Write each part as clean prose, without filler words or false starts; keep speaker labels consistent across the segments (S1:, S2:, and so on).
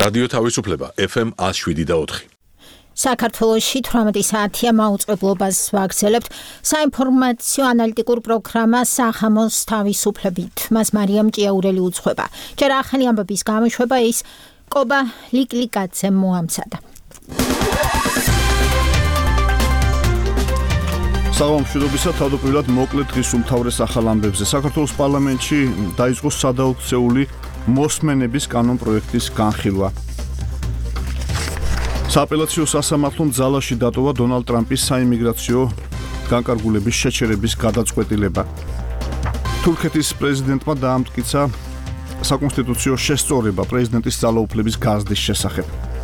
S1: რადიო თავისუფლება FM 107.4.
S2: საქართველოში 18 საათია მაუწყებლობას ვაგრძელებთ საინფორმაციო ანალიტიკურ პროგრამა სახამოს თავისუფლებით. მას მარიამ ჭიაურელი უძღვება. ჯერ ახალი ამბების გამოშვება ის კობა ლიკლიკაძემ მოამცადა.
S3: საღამოშიდობისა თავდაპირველად მოკლე დღის უმთავრეს ახალ ამბებზე. საქართველოს პარლამენტში დაიწყო სადაუქცეული მოსმენების კანონპროექტის განხილვა. სააპელაციო სასამართლომ ძალაში დატოვა დონალდ ტრამპის საიმიგრაციო განკარგულების შეჩერების გადაწყვეტილება. თურქეთის პრეზიდენტმა დაამტკიცა საკონსტიტუციო შესწორება პრეზიდენტის ძალაუფლების გაზრდის შესახებ.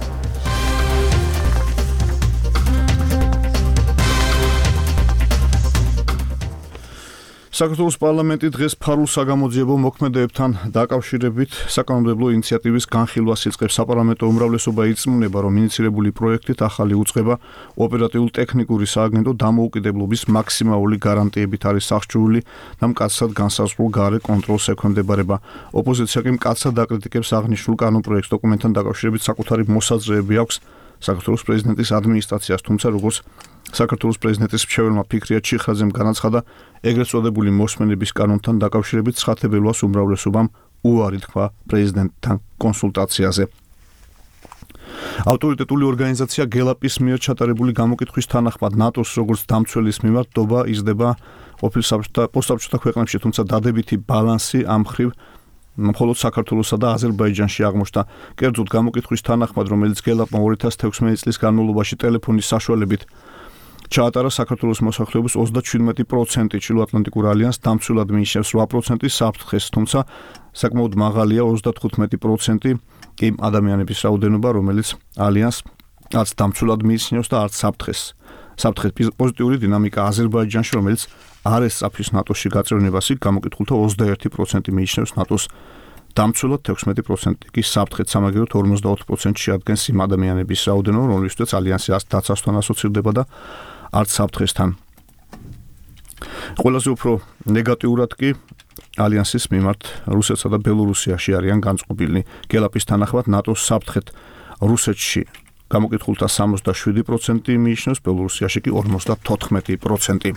S3: საქართველოს პარლამენტი დღეს ფარულ საგამოძიებო მოქმედებებთან დაკავშირებით საკანონმდებლო ინიციატივის განხილვას იწყებს. საპარლამენტო უმრავლესობა იწმუნება, რომ ინიცირებული პროექტით ახალი უწყება ოპერატიულ-ტექნიკური სააგენტო დამოუკიდებლობის მაქსიმალური გარანტიებით არის აღჭურვილი და მკაცრად განსაზღვრულ გარე კონტროლს ექვემდებარება. ოპოზიცია კი მკაცრად აკრიტიკებს აღნიშნულ კანონპროექტს. დოკუმენტთან დაკავშირებით საკუთარი მოსაზრებები აქვს საქართველოს პრეზიდენტის ადმინისტრაციას, თუმცა როგორც საქართველოს პრეზიდენტის მრჩეველმა ფიქრია ჩიხრაძემ განაცხადა, ეგრეთ წოდებული მოსმენების კანონთან დაკავშირებით ცხადებელვას უმრავლესობამ უარი თქვა პრეზიდენტთან კონსულტაციაზე. ავტორიტეტული ორგანიზაცია გელაპის მიერ ჩატარებული გამოკითხვის თანახმად ნატოს როგორც დამცველის მიმართ დობა იზრდება ყოფილ პოსტსაბჭოთა ქვეყნებში, თუმცა დადებითი ბალანსი ამ მხრივ მხოლოდ საქართველოსა და აზერბაიჯანში აღმოჩნდა. კერძოდ გამოკითხვის თანახმად, რომელიც გელაპმა 2016 წლის განმავლობაში ტელეფონის საშუალებით ჩაატარა საქართველოს მოსახლეობის 37%, ჩრდილოატლანტიკურ ალიანსს დამცველად მიიჩნევს 8% საფრთხეს, თუმცა საკმაოდ მაღალია 35% კი ადამიანების რაოდენობა, რომელიც ალიანსს არც დამცველად მიიჩნევს და არც საფრთხეს. საფრთხის პოზიტიური დინამიკა აზერბაიჯანში, რომელიც არ ესწაფის ნატოში გაწევნებას, იქ გამოკითხულთა 21% მიიჩნევს ნატოს დამცველად, 16% კი საფრთხეთ, სამაგიეროდ 54% შეადგენს იმ ადამიანების რაოდენობა, რომლისთვისაც ალიანსი არც დაცვასთან ასოცირდება და არც საფრთხესთან. ყველაზე უფრო ნეგატიურად კი ალიანსის მიმართ რუსეთსა და ბელორუსიაში არიან განწყობილნი. გელაპის თანახმად ნატოს საფრთხეთ რუსეთში გამოკითხულთა 67% მიიჩნევს, ბელორუსიაში კი 54%.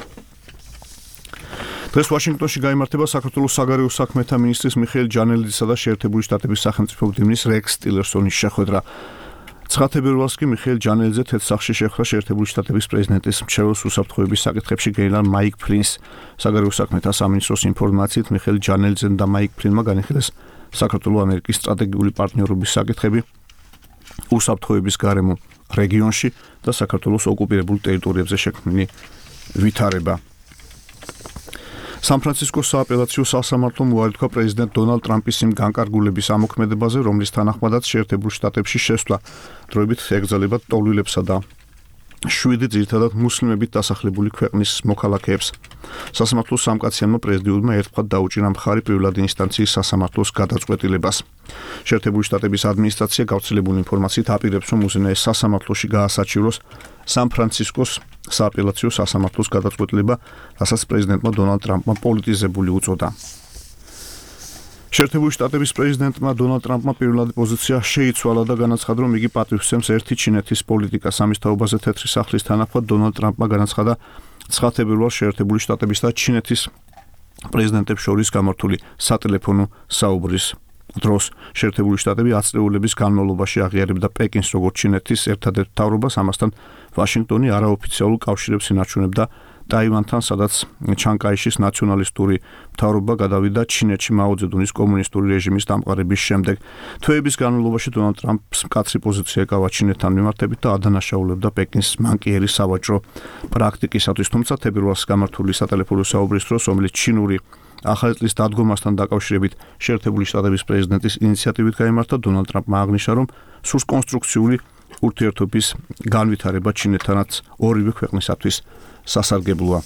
S3: დღეს ვაშინგტონში გაიმართება საქართველოს საგარეო საქმეთა მინისტრის მიხეილ ჯანელიძისა და შეერთებული შტატების სახელმწიფო მდივნის რექს ტილერსონის შეხვედრა. 9 თებერვალს კი მიხეილ ჯანელიძე თეთრსახში შეხვდა შეერთებული შტატების პრეზიდენტის მრჩეველს უსაფრთხოების საკითხებში გენერალ მაიკ ფლინს. საგარეო საქმეთა სამინისტროს ინფორმაციით მიხეილ ჯანელიძემ და მაიკ ფლინმა განიხილეს საქართველო-ამერიკის სტრატეგიული პარტნიორობის საკითხები უსაფრთხოების გარემო რეგიონში და საქართველოს ოკუპირებულ ტერიტორიებზე შექმნილი ვითარება. სან-ფრანცისკოს სააპელაციო სასამართლომ უარი თქვა პრეზიდენტ დონალდ ტრამპის იმ განკარგულების ამოქმედებაზე, რომლის თანახმადაც შეერთებულ შტატებში შესვლა დროებით ეკრძალებათ ტოლვილებსა და 7 ძირითადად მუსლიმებით დასახლებული ქვეყნის მოქალაქეებს. სასამართლოს სამკაციანო პრეზიდიუმმა ერთხელ დაუჭირა მხარი პირველადი ინსტანციის სასამართლოს გადაწყვეტილებას. შეერთებული შტატების ადმინისტრაცია გავრცელებული ინფორმაციით აპირებს, რომ უზენაეს სასამართლოში გაასაჩივროს სან-ფრანცისკოს სააპელაციო სასამართლოს გადაწყვეტილება, რასაც პრეზიდენტმა დონალდ ტრამპმა პოლიტიზებული უწოდა. შეერთებული შტატების პრეზიდენტმა დონალდ ტრამპმა პირველადი პოზიცია შეიცვალა და განაცხადა, რომ იგი პატივსცემს ერთი ჩინეთის პოლიტიკას. ამის თაობაზე თეთრი სახლის თანახმად დონალდ ტრამპმა განაცხადა 9 თებერვალს შეერთებული შტატების და ჩინეთის პრეზიდენტებს შორის გამართული სატელეფონო საუბრის დროს. შეერთებული შტატები ათწლეულების განმავლობაში აღიარებდა პეკინს როგორც ჩინეთის ერთადერთ მთავრობას, ამასთან ვაშინგტონი არაოფიციალურ კავშირებს ინარჩუნებდა ტაივანთან, სადაც ჩანკაიშის ნაციონალისტური მთავრობა გადავიდა ჩინეთში მაო ძედუნის კომუნისტური რეჟიმის დამყარების შემდეგ. თვეების განმავლობაში დონალდ ტრამპს მკაცრი პოზიცია ეკავა ჩინეთთან მიმართებით და ადანაშაულებდა პეკინს მანკიერი სავაჭრო პრაქტიკისათვის, თუმცა თებერვალს გამართული სატელეფონო საუბრის დროს, რომელიც ჩინური ახალი წლის დადგომასთან დაკავშირებით შეერთებული შტატების პრეზიდენტის ინიციატივით გაიმართა, დონალდ ტრამპმა აღნიშნა, რომ სურს კონსტრუქციული ურთიერთობის განვითარება ჩინეთთანაც ორივე ქვეყნისათვის სასარგებლოა.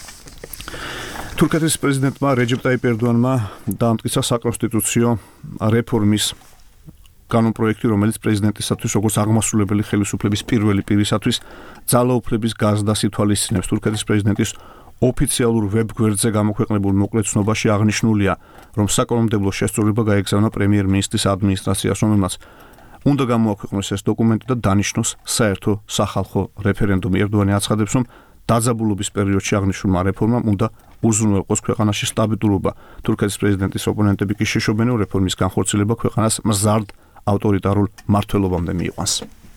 S3: თურქეთის პრეზიდენტმა რეჯეპ ტაიპ ერდოანმა დაამტკიცა საკონსტიტუციო რეფორმის კანონპროექტი, რომელიც პრეზიდენტისათვის როგორც აღმასრულებელი ხელისუფლების პირველი პირისათვის ძალაუფლების გაზრდას ითვალისწინებს. თურქეთის პრეზიდენტის ოფიციალურ ვებგვერდზე გამოქვეყნებულ მოკლე ცნობაში აღნიშნულია, რომ საკანონმდებლო შესწორება გაეგზავნა პრემიერ-მინისტრის ადმინისტრაციას, რომელმაც უნდა გამოაქვეყნოს ეს დოკუმენტი და დანიშნოს საერთო სახალხო რეფერენდუმი. ერდოანი აცხადებს, რომ დაძაბულობის პერიოდში აღნიშნულმა რეფორმამ უნდა უზრუნველყოს ქვეყანაში სტაბილურობა. თურქეთის პრეზიდენტის ოპონენტები კი შეშობენ, რომ რეფორმის განხორციელება ქვეყანას მზარდ ავტორიტარულ მმართველობამდე მიიყვანს.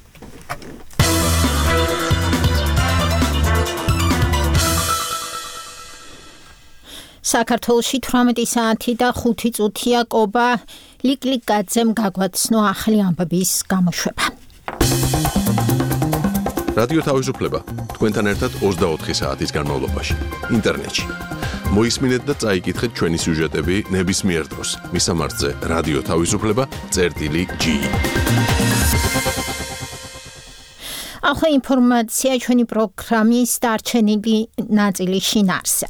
S2: საქართველოში 18 საათი და 5 წუთია კობა ლიკლიკაძემ გაგვაცნო ახალი ამბების გამოშვება.
S1: რადიო თავისუფლება თქვენთან ერთად 24 საათის განმავლობაში ინტერნეტში. მოისმინეთ და წაიკითხეთ ჩვენი სიუჟეტები ნებისმიერ დროს. მისამართზე რადიო თავისუფლება.ge.
S2: ახლა ინფორმაცია ჩვენი პროგრამის დარჩენილი ნაწილის შინაარსზე.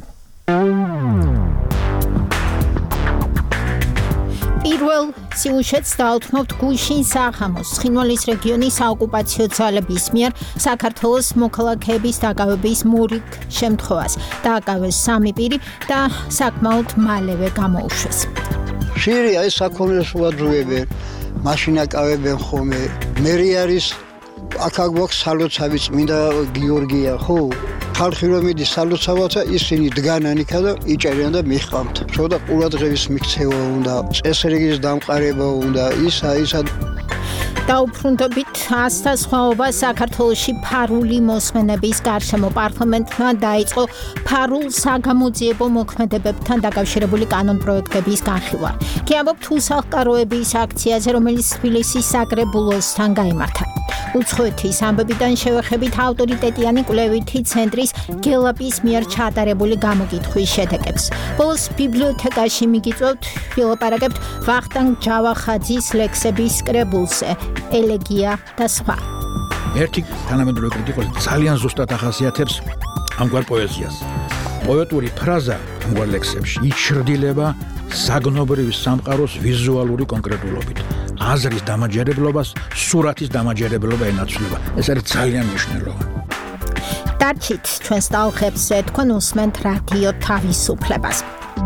S2: პირველ სიუჟეტს დაუთმობთ გუშინ სახამოს ცხინვალის რეგიონის საოკუპაციო ძალების მიერ საქართველოს მოქალაქეების დაკავების მორიგ შემთხვევას. დააკავეს 3 პირი და საკმაოდ მალევე გამოუშვეს.
S4: ხშირია ეს საქონელს უაძუებენ, მაშინ აკავებენ ხოლმე. მერი არის აქ გვაქვს სალოცავი წმინდა გიორგია, ხო? ხალხი რომ მიდის სალოცავათა ისინი დგანან იქა და იჭერიან და მიხამთ. შოდა ყურადღების მიქცევა უნდა, წესრიგის დამყარება უნდა, ისა
S2: დაუბრუნდებით ასთა სხვაობა საქართველოში ფარული მოსმენების გარშემო პარლამენტმა დაიწყო ფარულ საგამოძიებო მოქმედებებთან დაკავშირებული კანონპროექტების განხილვა. კი ამბობთ უსახლკაროების აქციაზე, რომელიც თბილისის საკრებულოსთან გაიმართა. უცხოეთის ამბებიდან შევეხებით ავტორიტეტიანი კვლევითი ცენტრის გელაპის მიერ ჩატარებული გამოკითხვის შედეგებს. ბოლოს ბიბლიოთეკაში მიგიწევთ ვილაპარაკებთ ვახტანგ ჯავახაძის ლექსების კრებულზე ელეგია და სხვა.
S5: ერთი თანამედროვე კრიტიკოსი ძალიან ზუსტად ახასიათებს ამგვარ პოეზიას. პოეტური ფრაზა ამგვარ ლექსებში იჩრდილება საგნობრივი სამყაროს ვიზუალური კონკრეტულობით. აზრის დამაჯერებლობას, სურათის დამაჯერებლობა ენაცვლება. ეს არის ძალიან მნიშვნელოვანი.
S2: დარჩით ჩვენს ტალღებზე, თქვენ უსმენთ რადიო თავისუფლებას.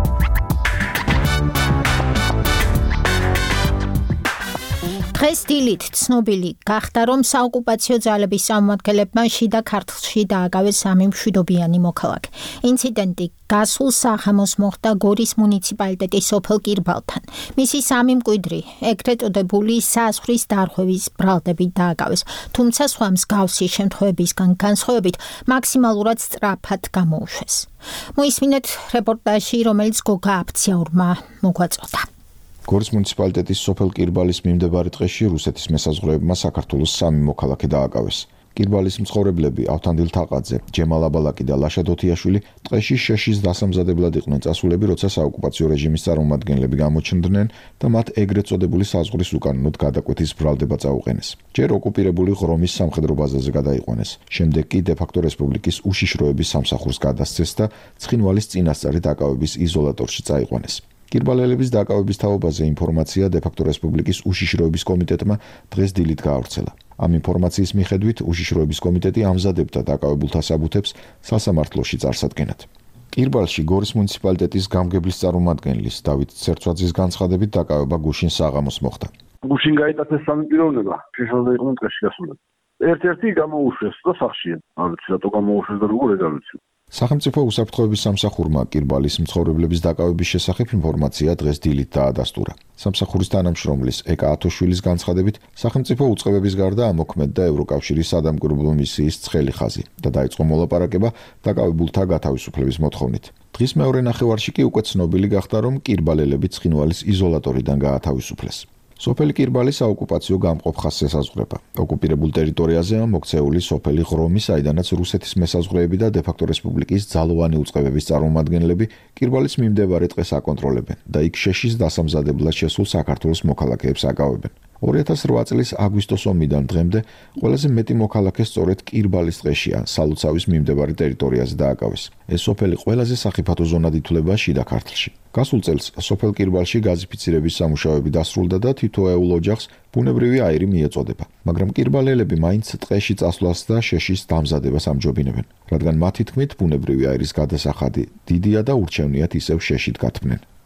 S2: დღეს დილით ცნობილი გახდა, რომ საოკუპაციო ძალების წარმომადგენლებმა შიდა ქართლში დააკავეს 3 მშვიდობიანი მოქალაქე. ინციდენტი გასულ სახამოს მოხდა გორის მუნიციპალიტეტის სოფელ კირბალთან. მისი 3 მკვიდრი, ეგრეთ წოდებული საზღვრის დარღვევის ბრალდებით დააკავეს, თუმცა სხვა მსგავსი შემთხვევებისგან განსხვავებით მაქსიმალურად სწრაფად გამოუშვეს. მოისმინეთ რეპორტაჟი, რომელიც გოგა აფციაურმა მოგვაწოდა.
S6: გორის მუნიციპალიტეტის სოფელ კირბალის მიმდებარე ტყეში რუსეთის მესაზღვრეებმა საქართველოს 3 მოქალაქე დააკავეს. კირბალის მცხოვრებლები ავთანდილ თაყაძე, ჯემალ აბალაკი და ლაშა დოთიაშვილი ტყეში შეშის დასამზადებლად იყვნენ წასულები, როცა საოკუპაციო რეჟიმის წარმომადგენლები გამოჩნდნენ და მათ ეგრეთ წოდებული საზღვრის უკანონოდ გადაკვეთის ბრალდება წაუყენეს. ჯერ ოკუპირებული ღრომის სამხედრო ბაზაზე გადაიყვანეს. შემდეგ კი დე-ფაქტო რესპუბლიკის უშიშროების სამსახურს გადასცეს და ცხინვალის წინასწარი დაკავების იზოლატორში წაიყვანეს. კირბალელების დაკავების თაობაზე ინფორმაცია დე-ფაქტო რესპუბლიკის უშიშროების კომიტეტმა დღეს დილით გაავრცელა. ამ ინფორმაციის მიხედვით უშიშროების კომიტეტი ამზადებდა დაკავებულთა საბუთებს სასამართლოში წარსადგენად. კირბალში გორის მუნიციპალიტეტის გამგებლის წარმომადგენლის დავით ცერცვაძის განცხადებით დაკავება გუშინ საღამოს მოხდა.
S7: გუშინ გაიტაცეს 3 პიროვნება, შეშალდა იყვნენ ტყეში გასულები. ერთ-ერთი გამოუშვეს და სახშია. არ ვიცი რატო გამოუშვეს და როგორ ეგ არ ვიცი.
S6: სახელმწიფო უსაფრთხოების სამსახურმა კირბალის მცხოვრებლების დაკავების შესახებ ინფორმაცია დღეს დილით დაადასტურა. სამსახურის თანამშრომლის ეკა ათოშვილის განცხადებით, სახელმწიფო უწყებების გარდა ამოქმედდა ევროკავშირის სადამკვირვებლო მისიის ცხელი ხაზი და დაიწყო მოლაპარაკება დაკავებულთა გათავისუფლების მოთხოვნით. დღის მეორე ნახევარში კი უკვე ცნობილი გახდა, რომ კირბალელები ცხინვალის იზოლატორიდან გაათავისუფლეს. სოფელი კირბალი საოკუპაციო გამყოფ ხაზს ესაზღვრება. ოკუპირებულ ტერიტორიაზეა მოქცეული სოფელი ღრომი, საიდანაც რუსეთის მესაზღვრეები და დე-ფაქტო რესპუბლიკის ძალოვანი უწყებების წარმომადგენლები კირბალის მიმდებარე ტყეს აკონტროლებენ და იქ შეშის დასამზადებლად შესულ საქართველოს მოქალაქეებს აკავებენ. 2008 წლის აგვისტოს ომიდან დღემდე ყველაზე მეტი მოქალაქე სწორედ კირბალის ტყეშია, სალოცავის მიმდებარე ტერიტორიაზე დააკავეს. ეს სოფელი ყველაზე სახიფათო ზონად ითვლება შიდა ქართლში. გასულ წელს სოფელ კირბალში გაზიფიცირების სამუშაოები დასრულდა და თითოეულ ოჯახს ბუნებრივი აირი მიეწოდება, მაგრამ კირბალელები მაინც ტყეში წასვლას და შეშის დამზადებას ამჯობინებენ, რადგან მათი თქმით ბუნებრივი აირის გადასახადი დიდია და ურჩევნიათ ისევ შეშით გათმნენ.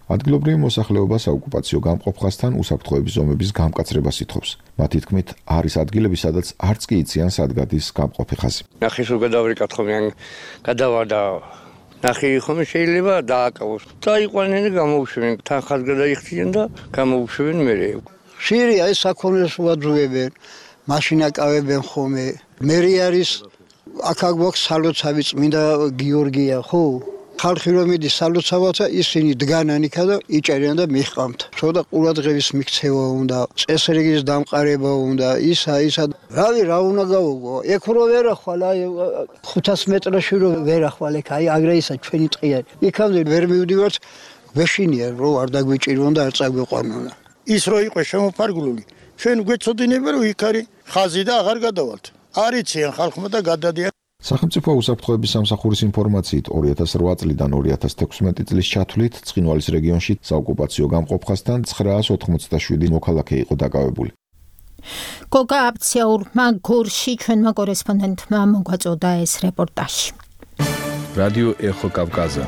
S6: ადგილობრივი მოსახლეობა საოკუპაციო გამყოფხასთან უსაფრთხოების ზომების გამკაცრებას ითხოვს. მათი თქმით, არის ადგილები, სადაც არც კი იციან სად გადის გამყოფი ხაზი.
S8: ნახი სულ გადავარიკათ ხომ გადავარდა ნახი ხომ შეიძლება დააკავოს. დაიყვანენ და გამოუშვენ, თან ხაზ გადაიხდიან და გამოუშვენ მერე.
S4: ხშირი აი საქონელს უაძუებენ, მაშინა კავებენ ხოლმე. მერი არის აქ გვაქვს სალოცავი წმინდა გიორგია, ხო? ხალხი რომ მიდის სალოცავათა ისინი დგანან იქა და იჭერიან და მიჰყავთ. ცოტა ყურადღების მიქცევა უნდა, წესრიგის დამყარება უნდა, ისა. რავი, რა უნდა გავუგო? ეკ რო ვერ ახვალ, აი 500 მეტრში რო ვერ ახვალ, ეგ აი აგრეისა ჩვენი ტყია. იქამდე ვერ მივდივართ, ვეშინია რომ არ დაგვიჭირონ და არ წაგვიყვანონ.
S9: ის რო იყო შემოფარგლული, ჩვენ გვეცოდინება რომ იქ არის ხაზი და აღარ გადავალთ. არიციან ხალხმა და გადადიან.
S6: სახელმწიფო უსაფრთხოების სამსახურის ინფორმაციით 2008 წლიდან 2016 წლის ჩათვლით ცხინვალის რეგიონში საოკუპაციო გამყოფხასთან 987 მოქალაქე იყო დაკავებული.
S2: გოგა აფციაურმა გორში ჩვენმა კორესპონდენტმა მოგვაწოდა ეს რეპორტაჟი.
S10: რადიო ეხო კავკაზა.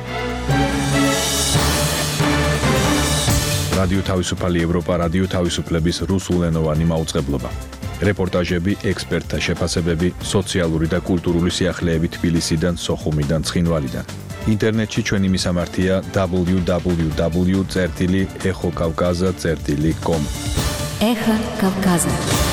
S10: რადიო თავისუფალი ევროპა, რადიო თავისუფლების რუსულენოვანი მაუწყებლობა. რეპორტაჟები, ექსპერტთა შეფასებები, სოციალური და კულტურული სიახლეები თბილისიდან, სოხუმიდან, ცხინვალიდან. ინტერნეტში ჩვენი მისამართია www.exokavkaza.com.
S11: ეხო კავკაზა.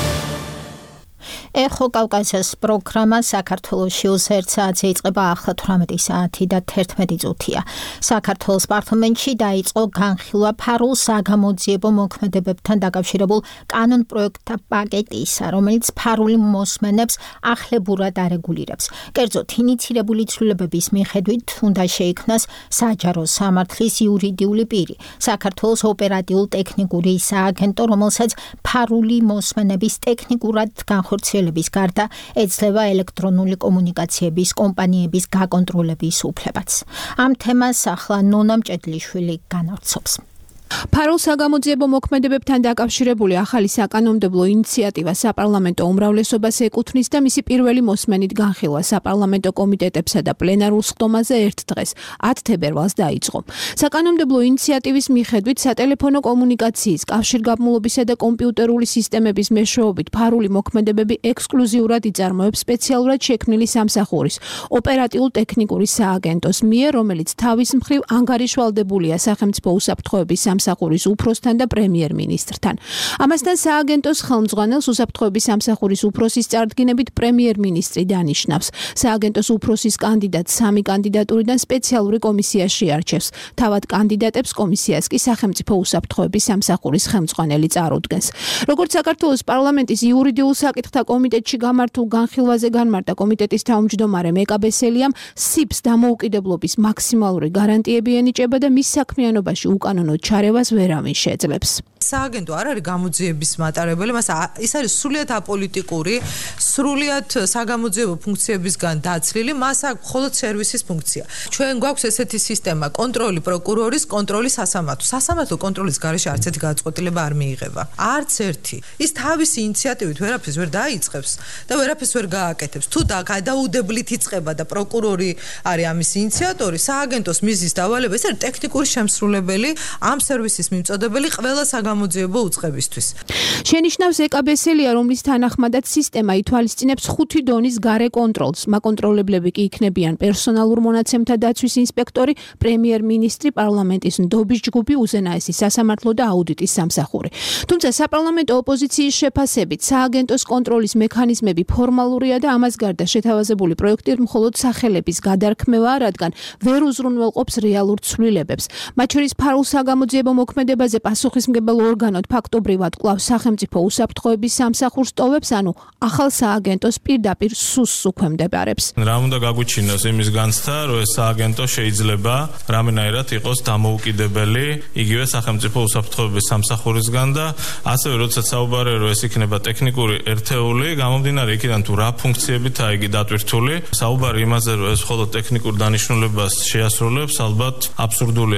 S2: ეხო კავკაზას პროგრამა საქართველოში 1 საათზე იწყება ახლა 18 საათი და 11 წუთია. საქართველოს პარლამენტში დაიწყო განხილვა ფარულ საგამოძიებო მოქმედებებთან დაკავშირებულ კანონპროექტთა პაკეტისა, რომელიც ფარული მოსმენებს ახლებურად არეგულირებს. კერძოდ, ინიცირებული ცვლილებების მიხედვით უნდა შეიქმნას საჯარო სამართლის იურიდიული პირი, საქართველოს ოპერატიულ-ტექნიკური სააგენტო, რომელსაც ფარული მოსმენების ტექნიკურად განხორციელების გარდა ეძლევა ელექტრონული კომუნიკაციების კომპანიების გაკონტროლების უფლებაც. ამ თემას ახლა ნონა მჭედლიშვილი განავრცობს.
S12: ფარულ საგამოძიებო მოქმედებებთან დაკავშირებული ახალი საკანონმდებლო ინიციატივა საპარლამენტო უმრავლესობას ეკუთვნის და მისი პირველი მოსმენით განხილვა საპარლამენტო კომიტეტებსა და პლენარულ სხდომაზე ერთ დღეს 10 თებერვალს დაიწყო. საკანონმდებლო ინიციატივის მიხედვით სატელეფონო კომუნიკაციის, კავშირგაბმულობისა და კომპიუტერული სისტემების მეშვეობით ფარული მოქმედებები ექსკლუზიურად იწარმოებს სპეციალურად შექმნილი სამსახურის ოპერატიულ-ტექნიკური სააგენტოს მიერ, რომელიც თავის მხრივ ანგარიშვალდებულია სახელმწიფო უსაფრთხოების სამსახურის უფროსთან და პრემიერ-მინისტრთან. ამასთან სააგენტოს ხელმძღვანელს უსაფრთხოების სამსახურის უფროსის წარდგინებით პრემიერ-მინისტრი დანიშნავს. სააგენტოს უფროსის კანდიდატს 3 კანდიდატურიდან სპეციალური კომისია შეარჩევს. თავად კანდიდატებს კომისიას კი სახელმწიფო უსაფრთხოების სამსახურის ხელმძღვანელი წარუდგენს. როგორც საქართველოს პარლამენტის იურიდიულ საკითხთა კომიტეტში გამართულ განხილვაზე განმარტა კომიტეტის თავმჯდომარე მეკა ბესელიამ, სიბს დამოუკიდებლობის მაქსიმალური გარანტიები ენიჭება და მის საქმიანობაში უკანონო ჩარევას ვერავინ შეძლებს.
S13: სააგენტო არ არის გამოძიების მატარებელი, მას ის არის სრულიად აპოლიტიკური, სრულიად საგამოძიებო ფუნქციებისგან დაცლილი, მას აქვს მხოლოდ სერვისის ფუნქცია. ჩვენ გვაქვს ესეთი სისტემა, კონტროლი პროკურორის, კონტროლი სასამართლო. სასამართლო კონტროლის გარეშე არც ერთი გადაწყვეტილება არ მიიღება. არც ერთი. ის თავისი ინიციატივით ვერაფერს ვერ დაიწყებს და ვერაფერს ვერ გააკეთებს. თუ გადაუდებლით იწყება და პროკურორი არის ამის ინიციატორი, სააგენტოს მიზნის დავალება ეს არის ტექნიკური შემსრულებელი, ამ სერვისის მიმწოდებელი ყველა საგამოძიებო უწყებისთვის.
S12: შენიშნავს ეკა ბესელია, რომლის თანახმადაც სისტემა ითვალისწინებს 5 დონის გარე კონტროლს. მაკონტროლებლები კი იქნებიან პერსონალურ მონაცემთა დაცვის ინსპექტორი, პრემიერ-მინისტრი, პარლამენტის ნდობის ჯგუფი, უზენაესი სასამართლო და აუდიტის სამსახური. თუმცა საპარლამენტო ოპოზიციის შეფასებით სააგენტოს კონტროლის მექანიზმები ფორმალურია და ამას გარდა შეთავაზებული პროექტი მხოლოდ სახელების გადარქმევაა, რადგან ვერ უზრუნველყოფს რეალურ ცვლილებებს. მათ შორის ფარულ საგამოძიებო მოქმედებაზე პასუხისმგებელ ორგანოდ ფაქტობრივად კვლავ სახელმწიფო უსაფრთხოების სამსახურს ტოვებს, ანუ ახალ სააგენტოს პირდაპირ სუსს უქვემდებარებს.
S14: რა უნდა გაგვიჩინოს იმის განცდა, რომ ეს სააგენტო შეიძლება რამენაირად იყოს დამოუკიდებელი იგივე სახელმწიფო უსაფრთხოების სამსახურისგან და ასევე როდესაც საუბარია, რომ ეს იქნება ტექნიკური ერთეული, გამომდინარე იქიდან თუ რა ფუნქციებითაა იგი დატვირთული, საუბარი იმაზე, რომ ეს მხოლოდ ტექნიკურ დანიშნულებას შეასრულებს, ალბათ აბსურდულია.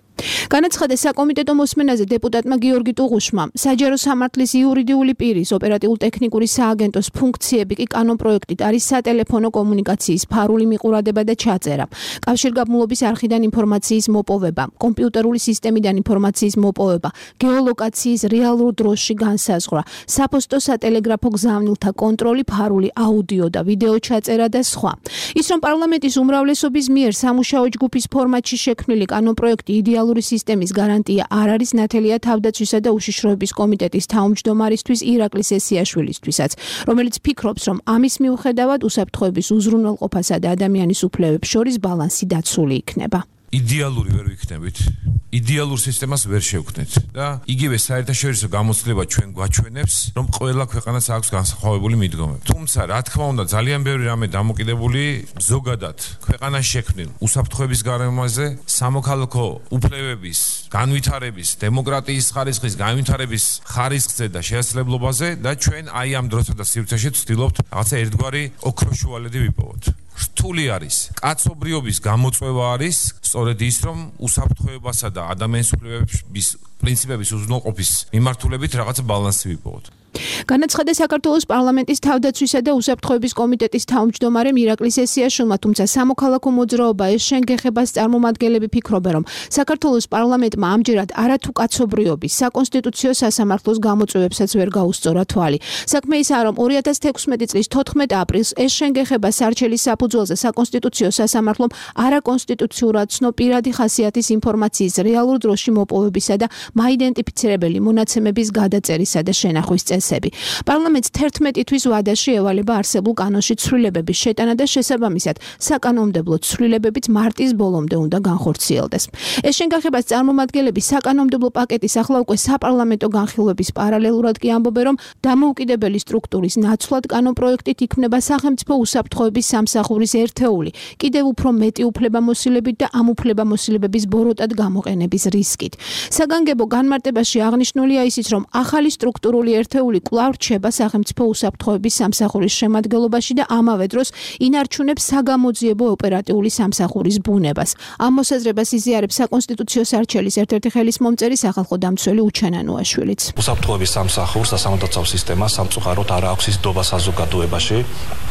S12: განაცხადა საკომიტეტო მოსმენაზე დეპუტატმა გიორგი ტუღუშმა. საჯარო სამართლის იურიდიული პირის ოპერატიულ-ტექნიკური სააგენტოს ფუნქციები კი კანონპროექტით არის სატელეფონო კომუნიკაციის ფარული მიყურადება და ჩაწერა. კავშირგაბმულობის არხიდან ინფორმაციის მოპოვება, კომპიუტერული სისტემიდან ინფორმაციის მოპოვება, გეოლოკაციის რეალურ დროში განსაზღვრა, საფოსტო სატელეგრაფო გზავნილთა კონტროლი, ფარული აუდიო და ვიდეო ჩაწერა და სხვა. ის რომ პარლამენტის უმრავლესობის მიერ სამუშაო ჯგუფის ფორმატში შექმნილი კანონპროექტი იდეალური სისტემის გარანტია არ არის, ნათელია თავდაცვისა და უშიშროების კომიტეტის თავმჯდომარისთვის ირაკლი სესიაშვილისთვისაც, რომელიც ფიქრობს, რომ ამის მიუხედავად უსაფრთხოების უზრუნველყოფასა და ადამიანის უფლებებს შორის ბალანსი დაცული იქნება.
S15: იდეალური ვერ ვიქნებით. იდეალურ სისტემას ვერ შევქმნით და იგივე საერთაშორისო გამოცდილება ჩვენ გვაჩვენებს, რომ ყველა ქვეყანას აქვს განსხვავებული მიდგომები. თუმცა, რა თქმა უნდა, ძალიან ბევრი რამე დამოკიდებული ზოგადად ქვეყანას შექმნილ უსაფრთხოების გარემოზე, სამოქალაქო უფლებების განვითარების, დემოკრატიის ხარისხის განვითარების ხარისხზე და შესაძლებლობაზე და ჩვენ აი ამ დროსა და სივრცეში ვცდილობთ რაღაცა ერთგვარი ოქროშუალედი ვიპოვოთ. რთული არის. კაცობრიობის გამოწვევა არის სწორედ ის, რომ უსაფრთხოებასა და ადამიანის უფლებების პრინციპების უზრუნველყოფის მიმართულებით რაღაცა ბალანსი ვიპოვოთ.
S12: განაცხადა საქართველოს პარლამენტის თავდაცვისა და უსაფრთხოების კომიტეტის თავმჯდომარე ირაკლი სესიაშვილმა, თუმცა სამოქალაქო მოძრაობა ეს შენგეხებას წარმომადგენლები ფიქრობენ, რომ საქართველოს პარლამენტმა ამჯერად არათუ კაცობრიობის, საკონსტიტუციო სასამართლოს გამოწვევებსაც ვერ გაუსწორა თვალი. საქმე ისაა, რომ 2016 წლის 14 აპრილს ეს შენგეხება სარჩელის საფუძველზე საკონსტიტუციო სასამართლომ არაკონსტიტუციურად ცნო პირადი ხასიათის ინფორმაციის რეალურ დროში მოპოვებისა და მაიდენტიფიცირებელი მონაცემების გადაწერისა და შენახვის წესები. პარლამენტს 11 თვის ვადაში ევალება არსებულ კანონში ცვლილებების შეტანა და შესაბამისად საკანონმდებლო ცვლილებებიც მარტის ბოლომდე უნდა განხორციელდეს. ეს შენგახებას წარმომადგენლები საკანონმდებლო პაკეტის ახლა უკვე საპარლამენტო განხილვების პარალელურად კი ამბობენ, რომ დამოუკიდებელი სტრუქტურის ნაცვლად კანონპროექტით იქმნება სახელმწიფო უსაფრთხოების სამსახურის ერთეული, კიდევ უფრო მეტი უფლებამოსილებით და ამ უფლებამოსილებების ბოროტად გამოყენების რისკით. საგანგებო განმარტებაში აღნიშნულია ისიც, რომ ახალი სტრუქტურული ერთეული კვლავ რჩება სახელმწიფო უსაფრთხოების სამსახურის შემადგენლობაში და ამავე დროს ინარჩუნებს საგამოძიებო ოპერატიული სამსახურის ბუნებას. ამ მოსაზრებას იზიარებს საკონსტიტუციო სარჩელის ერთ-ერთი ხელისმომწერი სახალხო დამცველი უჩენა ნუაშვილიც.
S16: უსაფრთხოების სამსახურს და სამართალდაცავ სისტემას სამწუხაროდ არ აქვს ის დობა საზოგადოებაში,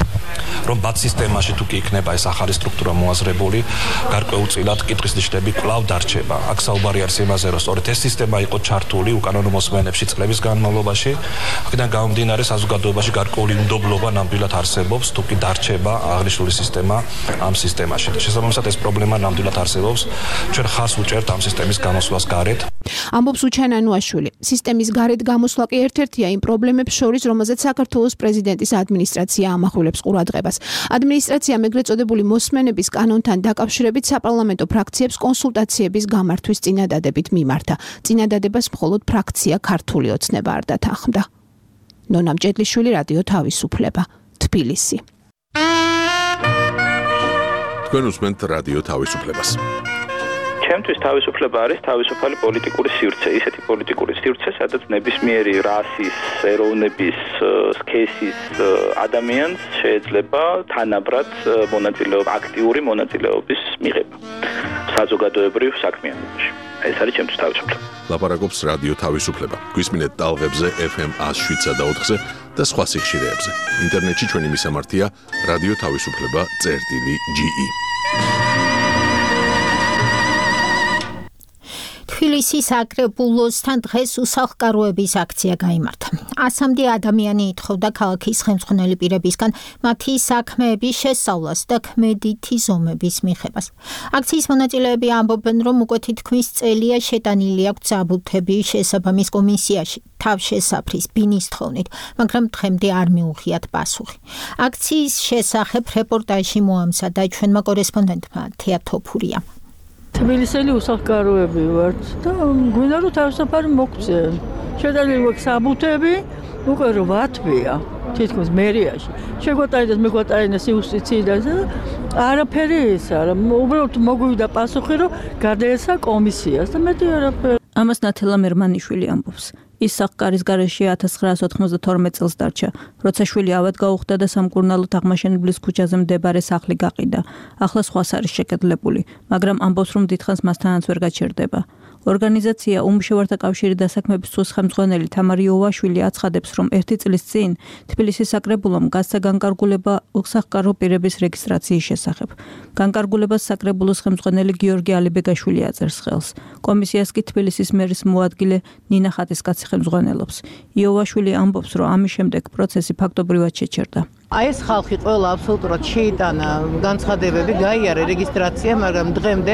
S16: რომ ბათ სისტემაში თუ კი იქნება ეს ახალი სტრუქტურა მოაზრებული, გარკვეულწილად კითხვის ნიშნები კვლავ დარჩება. აქ საუბარი არის იმაზე, რომ სწორედ ეს სისტემა იყო ჩართული უკანონო მოსმენებში წლების განმავლობაში. აქედან გამომდინარე საზოგადოებაში გარკვეული უნდობლობა ნამდვილად არსებობს, თუ კი დარჩება აღნიშნული სისტემა ამ სისტემაში. შესაბამისად ეს პრობლემა ნამდვილად არსებობს. ჩვენ ხარს უჭერთ ამ სისტემის გამოსვლას გარეთ.
S12: ამბობს უჩენა ნუაშვილი. სისტემის გარეთ გამოსვლა კი ერთ-ერთია იმ პრობლემებს შორის, რომელზეც საქართველოს პრეზიდენტის ადმინისტრაცია ამახვილებს ყურადღებას. ადმინისტრაციამ ეგრეთ წოდებული მოსმენების კანონთან დაკავშირებით საპარლამენტო ფრაქციებს კონსულტაციების გამართვის წინადადებით მიმართა. წინადადებას მხოლოდ ფრაქცია ქართული ოცნება არ დათანხმდა. ნონა მჭედლიშვილი, რადიო თავისუფლება, თბილისი.
S1: თქვენ უსმენთ რადიო თავისუფლებას.
S17: ჩემთვის თავისუფლება არის თავისუფალი პოლიტიკური სივრცე, ისეთი პოლიტიკური სივრცე, სადაც ნებისმიერი რასის, ეროვნების, სქესის ადამიანს შეიძლება თანაბრად აქტიური მონაწილეობის მიღება საზოგადოებრივ საქმიანობაში. ეს არის ჩემთვის თავისუფლება.
S1: ლაპარაკობს რადიო თავისუფლება. გვისმინეთ ტალღებზე FM 107 და 4-ზე და სხვა სიხშირეებზე. ინტერნეტში ჩვენი მისამართია რადიო თავისუფლება.ge.
S2: თბილისის აკრებულოსთან დღეს უსახლკაროების აქცია გაიმართა. 100-მდე ადამიანი ითხოვდა ქალაქის ხელმძღვანელი პირებისგან მათი საქმეების შესწავლას და ქმედითი ზომების მიღებას. აქციის მონაწილეები ამბობენ, რომ უკვე თითქმის წელია შეტანილი აქვთ საბუთები შესაბამის კომისიაში თავშესაფრის ბინის თხოვნით, მაგრამ დღემდე არ მიუღიათ პასუხი. აქციის შესახებ რეპორტაჟი მოამზადა ჩვენმა კორესპონდენტმა თეა თოფურია.
S18: თბილისელი უსახლკაროები ვართ და გვინდა რომ თავისუფალი მოგწევ. შეტანილი აქვს საბუთები, უკვე 8 თვეა თითქოს მერიაში. შეგვატარეს მეგვატარეს იუსტიციიდან და არაფერი ის არა. უბრალოდ მოგვივიდა პასუხი, რომ გადაეცა კომისიას და მეტი არაფერი.
S19: ამას ნათელა მერმანიშვილი ამბობს. ის სახკარის გარეშე 1992 წელს დარჩა, როცა შვილი ავად გაუხდა და სამკურნალოდ აღმაშენებლის ქუჩაზე მდებარე სახლი გაყიდა. ახლა სხვას არის შეკეთლებული, მაგრამ ამბობს, რომ დიდხანს მასთანაც ვერ გაჩერდება. ორგანიზაცია უმუშევართა კავშირი დასაქმების წუს ხელმძღვანელი თამარ იოვაშვილი აცხადებს, რომ 1 წლის წინ თბილისის საკრებულომ გასცა განკარგულება უსახკარო პირების რეგისტრაციის შესახებ. განკარგულებას საკრებულოს ხელმძღვანელი გიორგი ალიბეგაშვილი აწერს ხელს. კომისიას კი თბილისის მერის მოადგილე ნინა ხატისკაცი ხელმძღვანელობს. იოვაშვილი ამბობს, რომ ამის შემდეგ პროცესი ფაქტობრივად შეჩერდა.
S20: Აი ეს ხალხი ყველა აბსოლუტურად შეიტანა განცხადებები, გაიარა რეგისტრაცია, მაგრამ დღემდე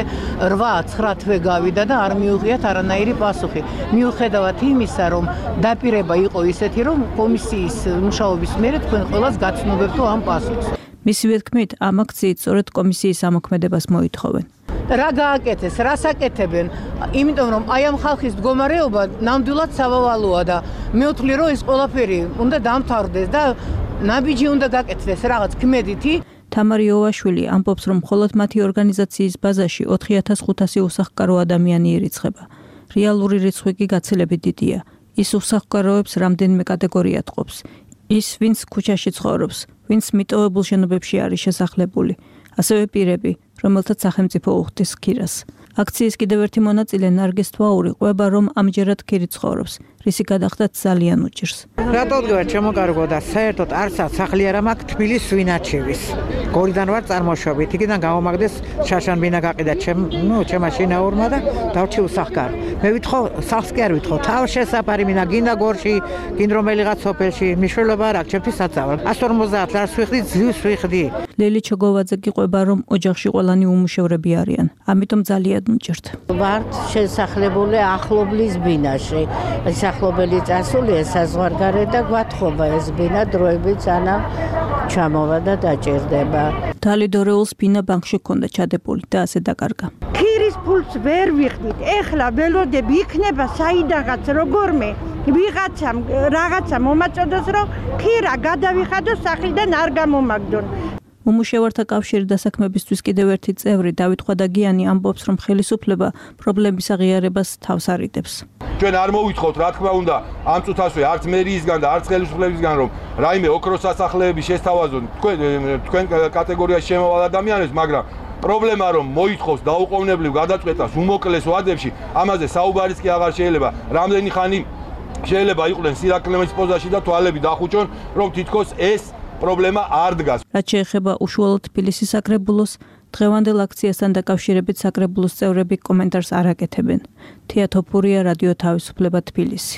S20: 8-9 თვე გავიდა და არ მიუღიათ არანაირი პასუხი. მიუხედავად იმისა, რომ დაპირება იყო ისეთი, რომ კომისიის მუშაობის მერე თქვენ ყველას გაცნობებთ ამ პასუხს.
S19: მისივე თქმით, ამ აქციით სწორედ კომისიის ამოქმედებას მოითხოვენ.
S20: რა გააკეთეს, რას აკეთებენ? იმიტომ რომ აი ამ ხალხის მდგომარეობა ნამდვილად სავალალოა და მე ვთვლი, რომ ეს ყველაფერი უნდა დამთავრდეს და ნაბიჯი უნდა გაკეთდეს რაღაც ქმედითი.
S19: თამარ იოვაშვილი ამბობს, რომ მხოლოდ მათი ორგანიზაციის ბაზაში 4500 უსახკარო ადამიანი ირიცხება. რეალური რიცხვი კი გაცილებით დიდია. ის უსახკაროებს რამდენიმე კატეგორიად ყოფს. ის, ვინც ქუჩაში ცხოვრობს, ვინც მიტოვებულ შენობებში არის შესახლებული, ასევე პირები, რომელთაც სახელმწიფო უხდის ქირას. აქციის კიდევ ერთი მონაწილე ნარგეს თვაური ყვება, რომ ამჯერად ქირი ცხოვრობს, რისი გადახდაც ძალიან უჭირს.
S21: რატო ვდგარ შემოკარგო და საერთოდ არცად სახლი არ მაქვს თბილის ვინაჩევის. გორიდან ვარ წარმოშობით, იქიდან გამომაგდეს შაშანბინა გაყიდა ჩემმა შინაურმა და დავრჩი უსახკარო. მე ვითხოვ სახლს კი არ ვითხოვ, თავ შესაფარი მინდა გინდა გორში, გინდა რომელიღაც სოფელში, მნიშვნელობა არ აქვს ჩემთვის საწავალ. 150 ლარს ვიხდი, ძლივს ვიხდი.
S19: ლელი ჩოგოვაძე კი ყვება, რომ ოჯახში ყველანი უმუშევრები არიან, ამიტომ ძალიან უჭირთ.
S22: ვართ შესახლებული ახლობლის ბინაში. ახლობელი წასულია საზღვარგარეთ და გვათხოვა ეს ბინა დროებით სანამ ჩამოვა და დაჭირდება.
S19: დალიდორეულს ბინა ბანკში ჰქონდა ჩადებული და ასე დაკარგა.
S23: ქირის ფულს ვერ ვიხდით. ეხლა ველოდები იქნება საიდანღაც როგორმე ვიღაცამ რაღაცა მომაწოდოს, რომ ქირა გადავიხადოს სახლიდან არ გამომაგდონ.
S19: უმუშევართა კავშირი დასაქმებისთვის კიდევ ერთი წევრი დავით ხვადაგიანი ამბობს, რომ ხელისუფლება პრობლემის აღიარებას თავს არიდებს.
S24: ჩვენ არ მოვითხოვთ, რა თქმა უნდა, ამ წუთასვე არც მერიისგან და არც ხელისუფლებისგან, რომ რაიმე ოქროს სასახლეები შესთავაზონ თქვენ კატეგორიაში შემოვალ ადამიანებს, მაგრამ პრობლემა რომ მოითხოვს დაუყოვნებლივ გადაწყვეტას უმოკლეს ვადებში, ამაზე საუბარიც კი აღარ შეიძლება. რამდენი ხანი შეიძლება იყვნენ სირაკლემის პოზაში და თვალები დახუჭონ, რომ თითქოს ეს პრობლემა არ დგას.
S19: რაც შეეხება უშუალოდ თბილისის საკრებულოს, დღევანდელ აქციასთან დაკავშირებით საკრებულოს წევრები კომენტარს არ აკეთებენ. თია თოფურია, რადიო თავისუფლება თბილისი.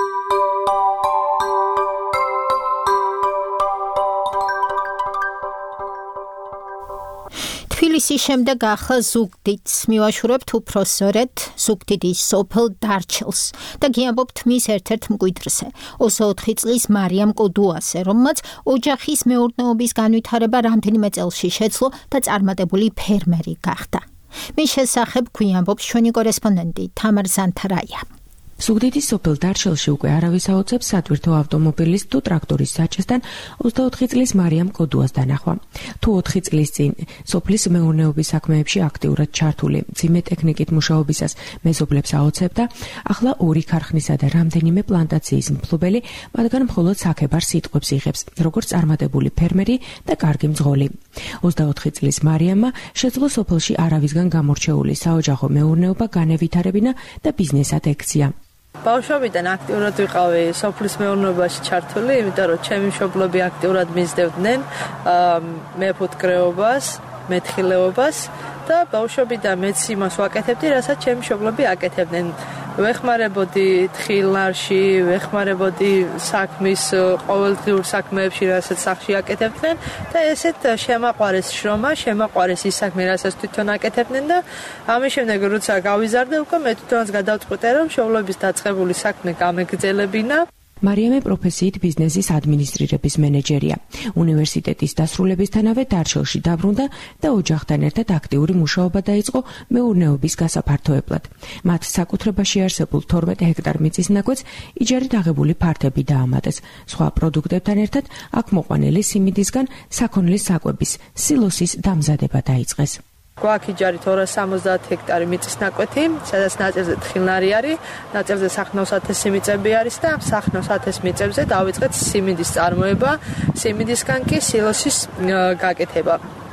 S2: თბილისის შემდეგ ახლა ზუგდიდს მივაშურებთ უпроსორეთ ზუგდიდის სოფელ დარჩილს და გიამბობთ მის ერთ-ერთ მკვიდრზე 24 წლის მარიამ კოდუასზე, რომელმაც ოჯახის მეურნეობის განვითარება რამდენიმე წელში შეძლო და წარმატებული ფერმერი გახდა. მის შესახებ გვიამბობს ჩვენი კორესპონდენტი თამარ ზანთარაია.
S25: ზუგდიდის სოფელ დარჩილში უკვე არავის აუწევს სატვირთო ავტომობილის თუ ტრაქტორის საჭესთან 24 წლის მარიამ კოდუას დანახვა. თუ 4 წლის წინ სოფლის მეურნეობის საქმეებში აქტიურად ჩართული მძიმე ტექნიკით მუშაობისას მეზობლებს აუწევდა, ახლა ორი ქარხნისა და რამდენიმე პლანტაციის მფლობელი მათგან მხოლოდ საქებარ სიტყვებს იღებს, როგორც წარმატებული ფერმერი და კარგი მძღოლი. 24 წლის მარიამმა შეძლო სოფელში არავისგან გამორჩეული საოჯახო მეურნეობა განევითარებინა და ბიზნესად ექცია.
S26: ბავშვობიდან აქტიურად ვიყავი სოფლის მეურნეობაში ჩართული, იმიტომ რომ ჩემი მშობლები აქტიურად მისდევდნენ მეფუტკრეობას, მეთხილეობას და ბავშვობიდან მეც იმას ვაკეთებდი, რასაც ჩემი მშობლები აკეთებდნენ. ვეხმარებოდი თხილნარში, ვეხმარებოდი საქმის ყოველდღიურ საქმეებში, რასაც სახლში აკეთებდნენ და ესეთ შემაყვარეს შრომა, შემაყვარეს ის საქმე, რასაც თვითონ აკეთებდნენ და ამის შემდეგ როცა გავიზარდე, უკვე მე თვითონაც გადავწყვიტე, რომ მშობლების დაწყებული საქმე გამეგრძელებინა.
S25: მარიამე პროფესიით ბიზნესის ადმინისტრირების მენეჯერია. უნივერსიტეტის დასრულებისთანავე დარჩილში დაბრუნდა და ოჯახთან ერთად აქტიური მუშაობა დაიწყო მეურნეობის გასაფართოებლად. მათ საკუთრებაში არსებულ 12 ჰექტარ მიწის ნაკვეთს იჯარით აღებული ფართები დაამატეს. სხვა პროდუქტებთან ერთად აქ მოყვანილი სიმინდისგან საქონლის საკვების სილოსის დამზადება დაიწყეს.
S26: გვაქვს იჯარით 270 ჰექტარი მიწის ნაკვეთი, სადაც ნაწილზე თხილნარი არის, ნაწილზე სახნავსათესი მიწები არის და ამ სახნავსათეს მიწებზე დავიწყეთ სიმინდის წარმოება, სიმინდისგან კი სილოსის გაკეთება.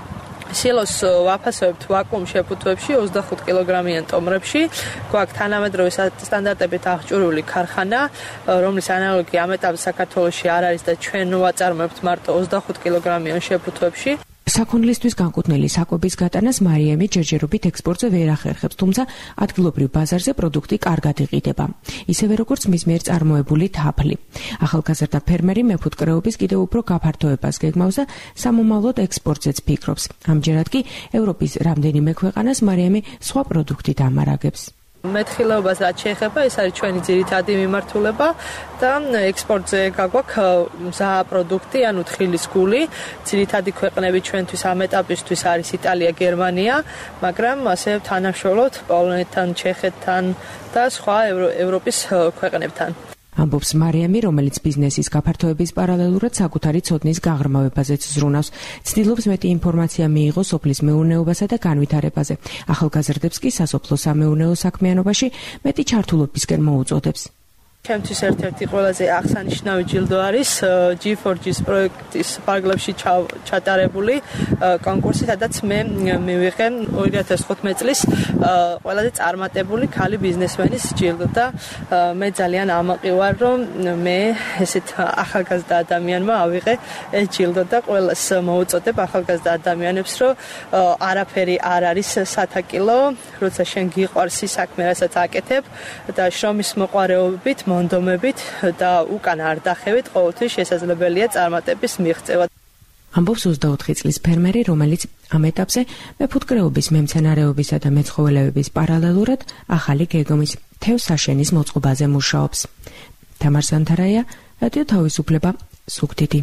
S26: სილოს ვაფასებთ ვაკუუმ შეფუთვებში 25 კილოგრამიან ტომრებში. გვაქვს თანამედროვე სტანდარტებით აღჭურვილი ქარხანა, რომლის ანალოგი ამ ეტაპზე საქართველოში არ არის და ჩვენ ვაწარმოებთ მარტო 25 კილოგრამიან შეფუთვებში.
S25: საქონლისთვის განკუთვნილი საკვების გატანას მარიამი ჯერჯერობით ექსპორტზე ვერ ახერხებს, თუმცა ადგილობრივ ბაზარზე პროდუქტი კარგად იყიდება. ისევე როგორც მის მიერ წარმოებული თაფლი. ახალგაზრდა ფერმერი მეფუტკრეობის კიდევ უფრო გაფართოებას გეგმავს და სამომავლოდ ექსპორტზეც ფიქრობს. ამჯერად კი ევროპის რამდენიმე ქვეყანას მარიამი სხვა პროდუქტით ამარაგებს.
S26: მეთხილეობას რაც შეეხება, ეს არის ჩვენი ძირითადი მიმართულება და ექსპორტზე გაგვაქვს მზა პროდუქტი, ანუ თხილის გული. ძირითადი ქვეყნები ჩვენთვის ამ ეტაპისთვის არის იტალია, გერმანია, მაგრამ ასევე თანამშრომლობთ პოლონეთთან, ჩეხეთთან და სხვა ევროპის ქვეყნებთან.
S25: ამბობს მარიამი, რომელიც ბიზნესის გაფართოების პარალელურად საკუთარი ცოდნის გაღრმავებაზეც ზრუნავს. ცდილობს მეტი ინფორმაცია მიიღოს სოფლის მეურნეობასა და განვითარებაზე. ახალგაზრდებს კი სასოფლო-სამეურნეო საქმიანობაში მეტი ჩართულობისკენ მოუწოდებს.
S26: ჩემთვის ერთ-ერთი ყველაზე აღსანიშნავი ჯილდო არის G4G-ს პროექტის ფარგლებში ჩატარებული კონკურსი, სადაც მე მივიღე 2015 წლის ყველაზე წარმატებული ქალი ბიზნესმენის ჯილდო და მე ძალიან ამაყი ვარ, რომ მე ესეთ ახალგაზრდა ადამიანმა ავიღე ეს ჯილდო და ყველას მოუწოდებ ახალგაზრდა ადამიანებს, რომ არაფერი არ არის სათაკილო, როცა შენ გიყვარს ის საქმე, რასაც აკეთებ და შრომის მოყვარეობით მონდომებით და უკან არ დახევით, ყოველთვის შესაძლებელია წარმატების მიღწევა.
S25: ამბობს 24 წლის ფერმერი, რომელიც ამ ეტაპზე მეფუტკრეობის, მემცენარეობისა და მეცხოველეობის პარალელურად ახალი გეგმის თევზ საშენის მოწყობაზე მუშაობს. თამარ სანთარაია, რადიო თავისუფლება, ზუგდიდი.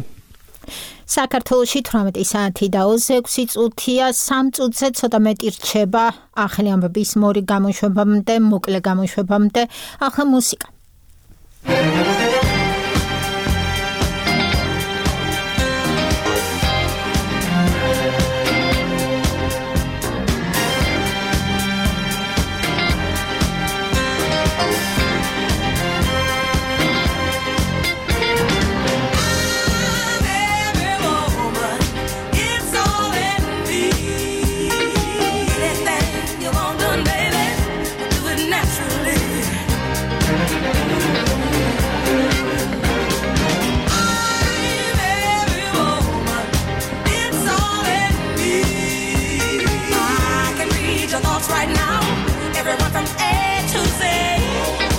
S2: საქართველოში 18 საათი და 26 წუთია, 3 წუთზე ცოტა მეტი რჩება ახალი ამბების მორი გამოშვებამდე, მოკლე გამოშვებამდე, ახლა მუსიკა.
S3: Right now, everyone from A to Z.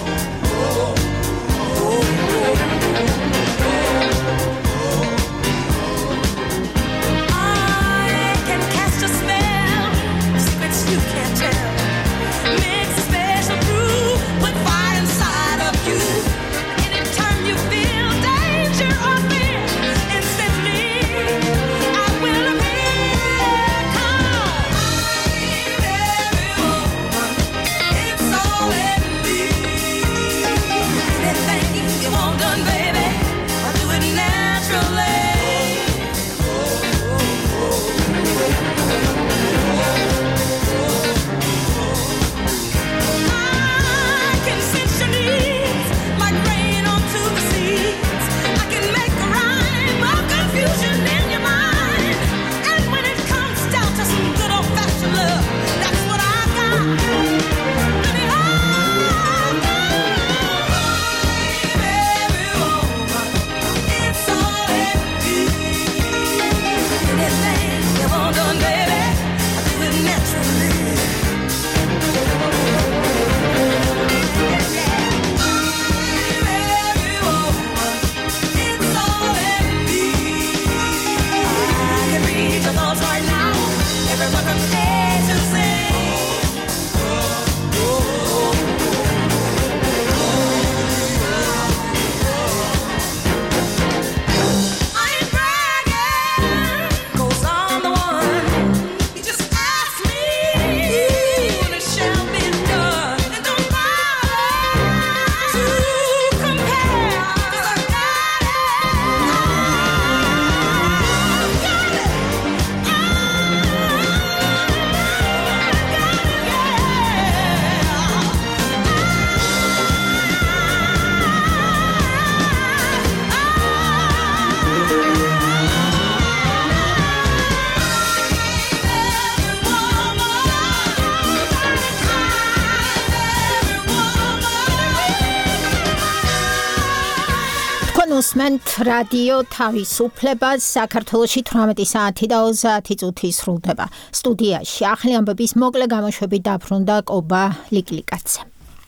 S2: უსმენთ რადიო თავისუფლებას საქართველოში 18 საათი და 30 წუთი სრულდება. სტუდიაში ახალი ამბების მოკლე გამოშვებით დაბრუნდა კობა ლიკლიკაძე.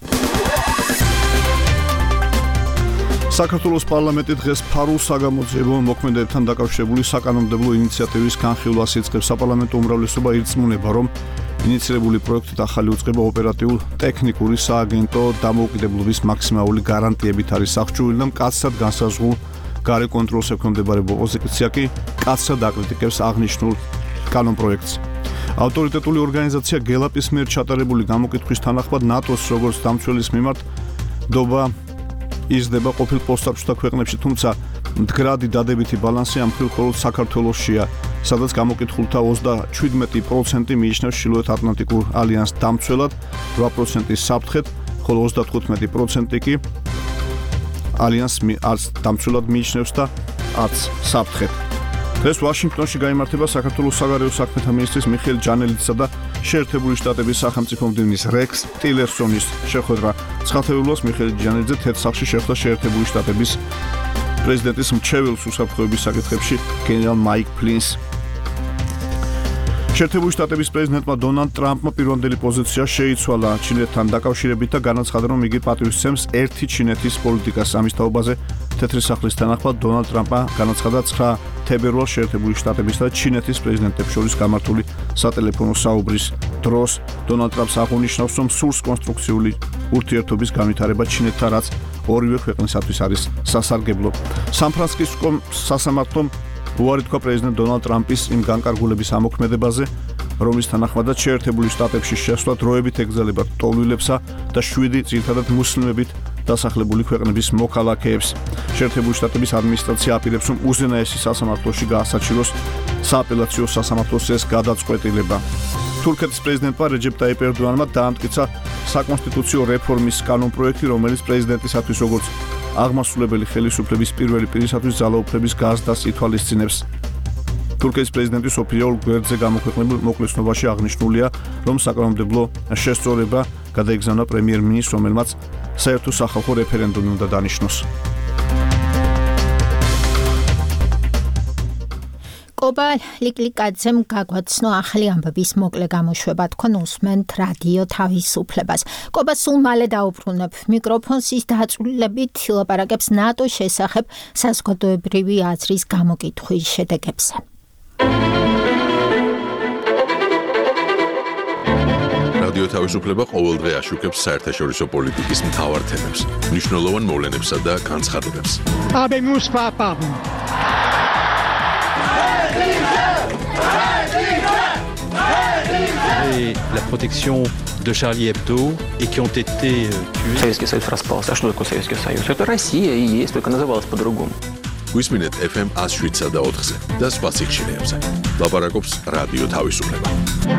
S3: საქართველოს პარლამენტი დღეს ფარულ საგამოძიებო მოქმედებებთან დაკავშირებული საკანონმდებლო ინიციატივის განხილვას იწყებს. საპარლამენტო უმრავლესობა ირწმუნება, რომ ინიცირებული პროექტით ახალი უწყება ოპერატიულ ტექნიკური სააგენტო დამოუკიდებლობის მაქსიმალური გარანტიებით არის აღჭურვილი და მკაცრად განსაზღვრულ გარე კონტროლს ექვემდებარება ოპოზიცია კი მკაცრად აკრიტიკებს აღნიშნულ კანონპროექტს. ავტორიტეტული ორგანიზაცია გელაპის მიერ ჩატარებული გამოკითხვის თანახმად ნატოს როგორც დამცველის მიმართ დობა იზრდება ყოფილ პოსტსაბჭოთა ქვეყნებში, თუმცა მდგრადი დადებითი ბალანსი ამ მხრივ მხოლოდ საქართველოსშია, სადაც გამოკითხულთა 37% მიიჩნევს ჩრდილოეთ ატლანტიკურ ალიანსს დამცველად, 8% საფრთხეთ, ხოლო 35% კი ალიანსს დამცველად მიიჩნევს და 10 საფრთხეთ. დღეს ვაშინგტონში გაიმართება საქართველოს საგარეო საქმეთა მინისტრის მიხეილ ჯანელიძისა და შეერთებული შტატების სახელმწიფო მდივნის რექს ტილერსონის შეხვედრა. ცხადხევულოს მიხეილ ჯანელიძე თეთრ სახლში შეხვდა შეერთებული შტატების პრეზიდენტის მრჩეველ უსაფრთხოების საკითხებში გენერალ მაიკ ფლინს. შეერთებული შტატების პრეზიდენტმა დონალდ ტრამპმა პირვანდელი პოზიცია შეიცვალა ჩინეთთან დაკავშირებით და განაცხადა, რომ იგი პატივისცემს ერთი ჩინეთის პოლიტიკას. ამის თაობაზე თეთრი სახლის თანახმად დონალდ ტრამპმა განაცხადა 9 თებერვალს შეერთებული შტატების და ჩინეთის პრეზიდენტებს შორის გამართული სატელეფონო საუბრის დროს დონალდ ტრამპს აღნიშნავს, რომ სურს კონსტრუქციული ურთიერთობის განვითარება ჩინეთთან, რაც ორივე ქვეყნისათვის არის სასარგებლო. სან-ფრანცისკოს სასამართლომ უარი თქვა პრეზიდენტ დონალდ ტრამპის იმ განკარგულების ამოქმედებაზე, რომლის თანახმადაც შეერთებული შტატებში შესვლა დროებით ეგზალებათ ტოლვილებსა და 7 ძირითადად მუსლიმებით დასახლებული ქვეყნების მოქალაქეებს. შეერთებული შტატების ადმინისტრაცია აპირებს, რომ უზენაესი სასამართლოში გაასაჩივროს სააპელაციო სასამართლოს ეს გადაწყვეტილება. თურქეთის პრეზიდენტმა რეჯეპ ტაიპ ერდოანმა დაამტკიცა საკონსტიტუციო რეფორმის კანონპროექტი, რომელიც პრეზიდენტისათვის როგორც აღმასრულებელი ხელისუფლების პირველი პირისათვის ძალაუფლების გაზრდას ითვალისწინებს. თურქეთის პრეზიდენტის ოფიციალურ გვერდზე გამოქვეყნებულ მოკლეცნობაში აღნიშნულია, რომ საკანონმდებლო შესწორება გადაეგზავნა პრემიერ-მინისტრს, რომელმაც საერთო სახალხო რეფერენდუმი უნდა დანიშნოს.
S2: კობა ლიკლიკაძემ გაგვაცნო ახალი ამბების მოკლე გამოშვება. თქვენ უსმენთ რადიო თავისუფლებას. კობა სულ მალე დაუბრუნებ მიკროფონს, ის დაწვრილებით ილაპარაკებს ნატოს შესახებ საზოგადოებრივი აზრის გამოკითხვის შედეგებზე.
S1: რადიო თავისუფლება ყოველდღე აშუქებს საერთაშორისო პოლიტიკის მთავარ თემებს, მნიშვნელოვან მოვლენებსა და განცხადებებს.
S4: Et la protection de Charlie Hebdo et qui ont été tués.
S5: Советский Союз распался. А что такое Советский Союз? Это Россия и есть, только называлась по-другому.
S1: Გვისმინეთ FM 107 და 4-ზე და სხვა სიგნალებზე. ლაპარაკობს რადიო თავისუფლება.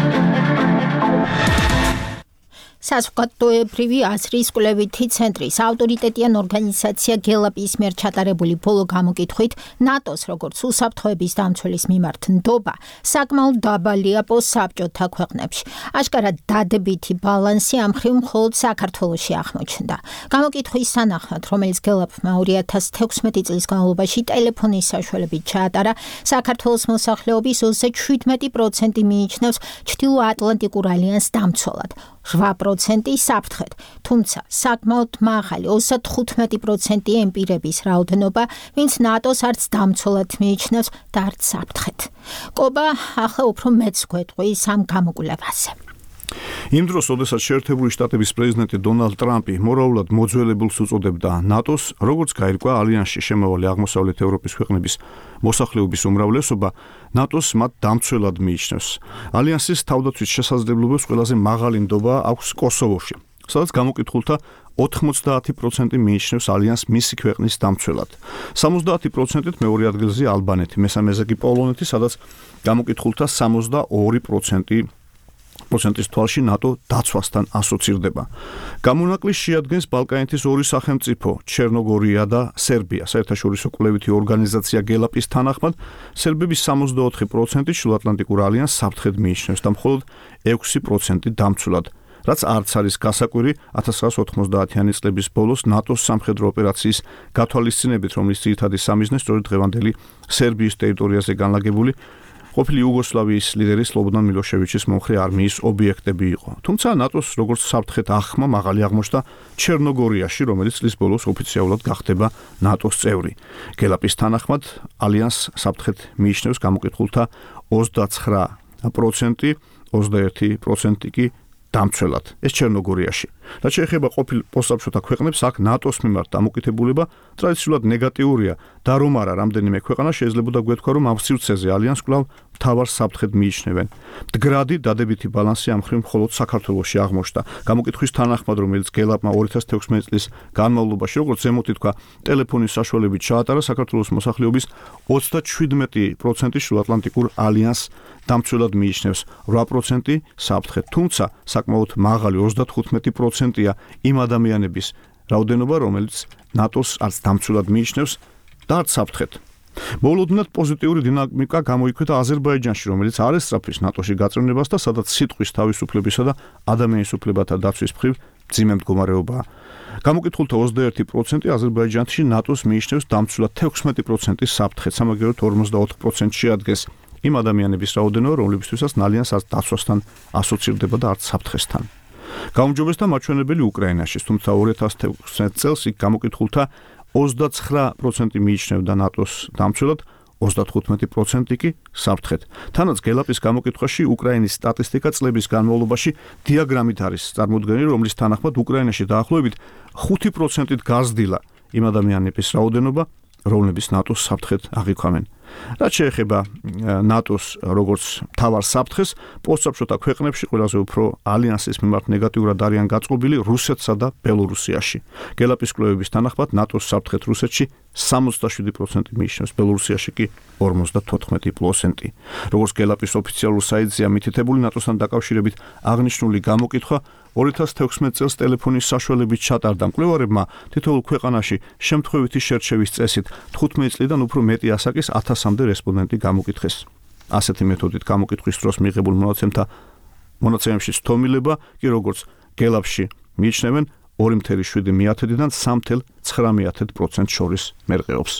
S2: საზოგადოებრივი აზრის კვლევითი ცენტრის ავტორიტეტიან ორგანიზაცია გელაპის მიერ ჩატარებული ბოლო გამოკითხვით ნატოს როგორც უსაფრთხოების დამცველის მიმართ ნდობა საკმაოდ დაბალია პოსტსაბჭოთა ქვეყნებში. აშკარად დადებითი ბალანსი ამ მხრივ მხოლოდ საქართველოში აღმოჩნდა. გამოკითხვის თანახმად, რომელიც გელაპმა 2016 წლის განმავლობაში ტელეფონის საშუალებით ჩაატარა, საქართველოს მოსახლეობის 37% მიიჩნევს ჩრდილოატლანტიკურ ალიანსს დამცველად. 8% საფრთხეთ, თუმცა საკმაოდ მაღალი 35% ემპირების რაოდენობა, ვინც ნატოს არც დამცველად მიიჩნევს და არც საფრთხეთ. კობა ახლა უფრო მეც გვეტყვის ამ გამოკვლევაზე.
S3: იმ დროს, როდესაც შეერთებული შტატების პრეზიდენტი დონალდ ტრამპი მორალურად მოძველებულს უწოდებდა ნატოს, როგორც გაირკვა ალიანსში შემავალი აღმოსავლეთ ევროპის ქვეყნების მოსახლეობის უმრავლესობა, ნატოს მათ დამცველად მიიჩნევს. ალიანსის თავდაცვის შესაძლებლობებს ყველაზე მაღალი ნდობა აქვს კოსოვოში, სადაც გამოკითხულთა 90% მიიჩნევს ალიანსს მისი ქვეყნის დამცველად. 70%-ით მეორე ადგილზე ალბანეთი, მესამეზე კი პოლონეთი, სადაც გამოკითხულთა 62%-ის თვალში ნატო დაცვასთან ასოცირდება. გამონაკლისს შეადგენს ბალკანეთის ორი სახელმწიფო, ჩერნოგორია და სერბია. საერთაშორისო კვლევითი ორგანიზაცია გელაპის თანახმად, სერბების 64% ჩრდილოატლანტიკურ ალიანსს საფრთხედ მიიჩნევს და მხოლოდ 6% დამცველად, რაც არც არის გასაკვირი 1990-იანი წლების ბოლოს ნატოს სამხედრო ოპერაციის გათვალისწინებით, რომლის ძირითადი სამიზნე სწორედ დღევანდელი სერბიის ტერიტორიაზე განლაგებული ყოფილი იუგოსლავიის ლიდერის სლობოდან მილოშევიჩის მომხრე არმიის ობიექტები იყო. თუმცა ნატოს როგორც საფრთხეთ აღხმა მაღალი აღმოჩნდა ჩერნოგორიაში, რომელიც წლის ბოლოს ოფიციალურად გახდება ნატოს წევრი. გელაპის თანახმად ალიანს საფრთხეთ მიიჩნევს გამოკითხულთა 29%, 21% კი დამცველად. ეს ჩერნოგორიაში. რაც შეეხება ყოფილ პოსტსაბჭოთა ქვეყნებს, აქ ნატოს მიმართ დამოკიდებულება ტრადიციულად ნეგატიურია და რომ არა რამდენიმე ქვეყანა შეიძლებოდა გვეთქვა, რომ ამ სივრცეზე ალიანს კვლავ მთავარ საფრთხედ მიიჩნევენ. მდგრადი დადებითი ბალანსი ამ მხრივ მხოლოდ საქართველოში აღმოჩნდა. გამოკითხვის თანახმად, რომელიც გელაპმა 2016 წლის განმავლობაში, როგორც ზემოთ ითქვა, ტელეფონის საშუალებით ჩაატარა საქართველოს მოსახლეობის 37% შუაატლანტიკურ ალიანს დამცველად მიიჩნევს, 8% საფრთხეთ. თუმცა საკმაოდ მაღალი 35%-ია იმ ადამიანების რაოდენობა, რომელიც ნატოს არც დამცველად მიიჩნევს და არც საფრთხეთ. მოულოდნელად პოზიტიური დინამიკა გამოიკვეთა აზერბაიჯანში, რომელიც არ ესწრაფვის ნატოში გაწევნებას და სადაც სიტყვის თავისუფლებისა და ადამიანის უფლებათა დაცვის მხრივ მძიმე მდგომარეობაა. გამოკითხულთა 21% აზერბაიჯანში ნატოს მიიჩნევს დამცველად 16% საფრთხეთ, სამაგიეროდ 54% შეადგენს იმ ადამიანების რაოდენობა, რომლებისთვისაც ნალიანს არც დაცვასთან ასოცირდება და არც საფრთხესთან. გაუმჯობესდა მაჩვენებელი უკრაინაში, თუმცა 2016 წელს იქ გამოკითხულთა 29% მიიჩნევდა ნატოს დამცველად, 35% კი საფრთხეთ. თანაც გელაპის გამოკითხვაში უკრაინის სტატისტიკა წლების განმავლობაში დიაგრამით არის წარმოდგენილი, რომლის თანახმად უკრაინაში დაახლოებით 5%-ით გაზრდილა იმ ადამიანების რაოდენობა, რომლებიც ნატოს საფრთხეთ აღიქვამენ. რაც შეეხება ნატოს როგორც მთავარ საფრთხეს, პოსტსაბჭოთა ქვეყნებში ყველაზე უფრო ალიანსის მიმართ ნეგატიურად არიან გაწყობილი რუსეთსა და ბელორუსიაში. გელაპის კვლევების თანახმად ნატოს საფრთხეთ რუსეთში 67% მიიჩნევს, ბელორუსიაში კი 54%. როგორც გელაპის ოფიციალურ საიტზეა მითითებული, ნატოსთან დაკავშირებით აღნიშნული გამოკითხვა 2016 წელს ტელეფონის საშუალებით ჩატარდა მკვლევარებმა თითოეულ ქვეყანაში შემთხვევითი შერჩევის წესით 15 წლიდან უფრო მეტი ასაკის 1000-მდე რესპონდენტი გამოკითხეს. ასეთი მეთოდით გამოკითხვის დროს მიღებულ მონაცემებში თომილება კი როგორც გელაპში მიიჩნევენ 2,7%-დან 3,9% შორის მერყეობს.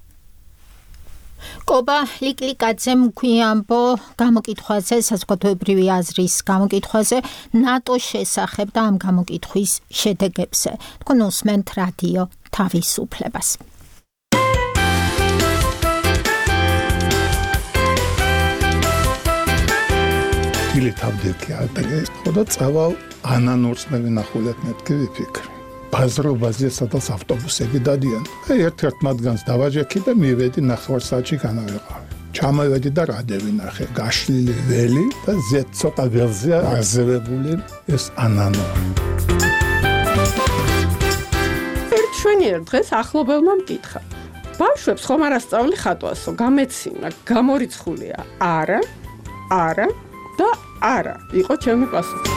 S2: კობა ლიკლიკაძემ გვიამბო გამოკითხვაზე, საზოგადოებრივი აზრის გამოკითხვაზე, ნატოს შესახებ და ამ გამოკითხვის შედეგებზე. თქვენ უსმენთ რადიო თავისუფლებას.
S6: ილეთავდეთი ადრეს, ხოდა წავალ ანანორწნევი ნახულეთ მეთქი ვიფიქრე. ბაზრობაზე სადაც ავტობუსები დადიან. ერთ-ერთ მათგანს დავაჯექი და მივედი ნახევარსაათში განავეყავი. ჩამოვედი და რადევი ნახე, გაშლილი ველი და ზედ ცოტა ველზე აზევებული ეს ანანო.
S7: ერთ შვენიერ დღეს ახლობელმა მკითხა. ბავშვებს ხომ არ ასწავლი ხატვასო, გამეცინა, გამორიცხულია. არა, არა და არა, იყო ჩემი პასუხი.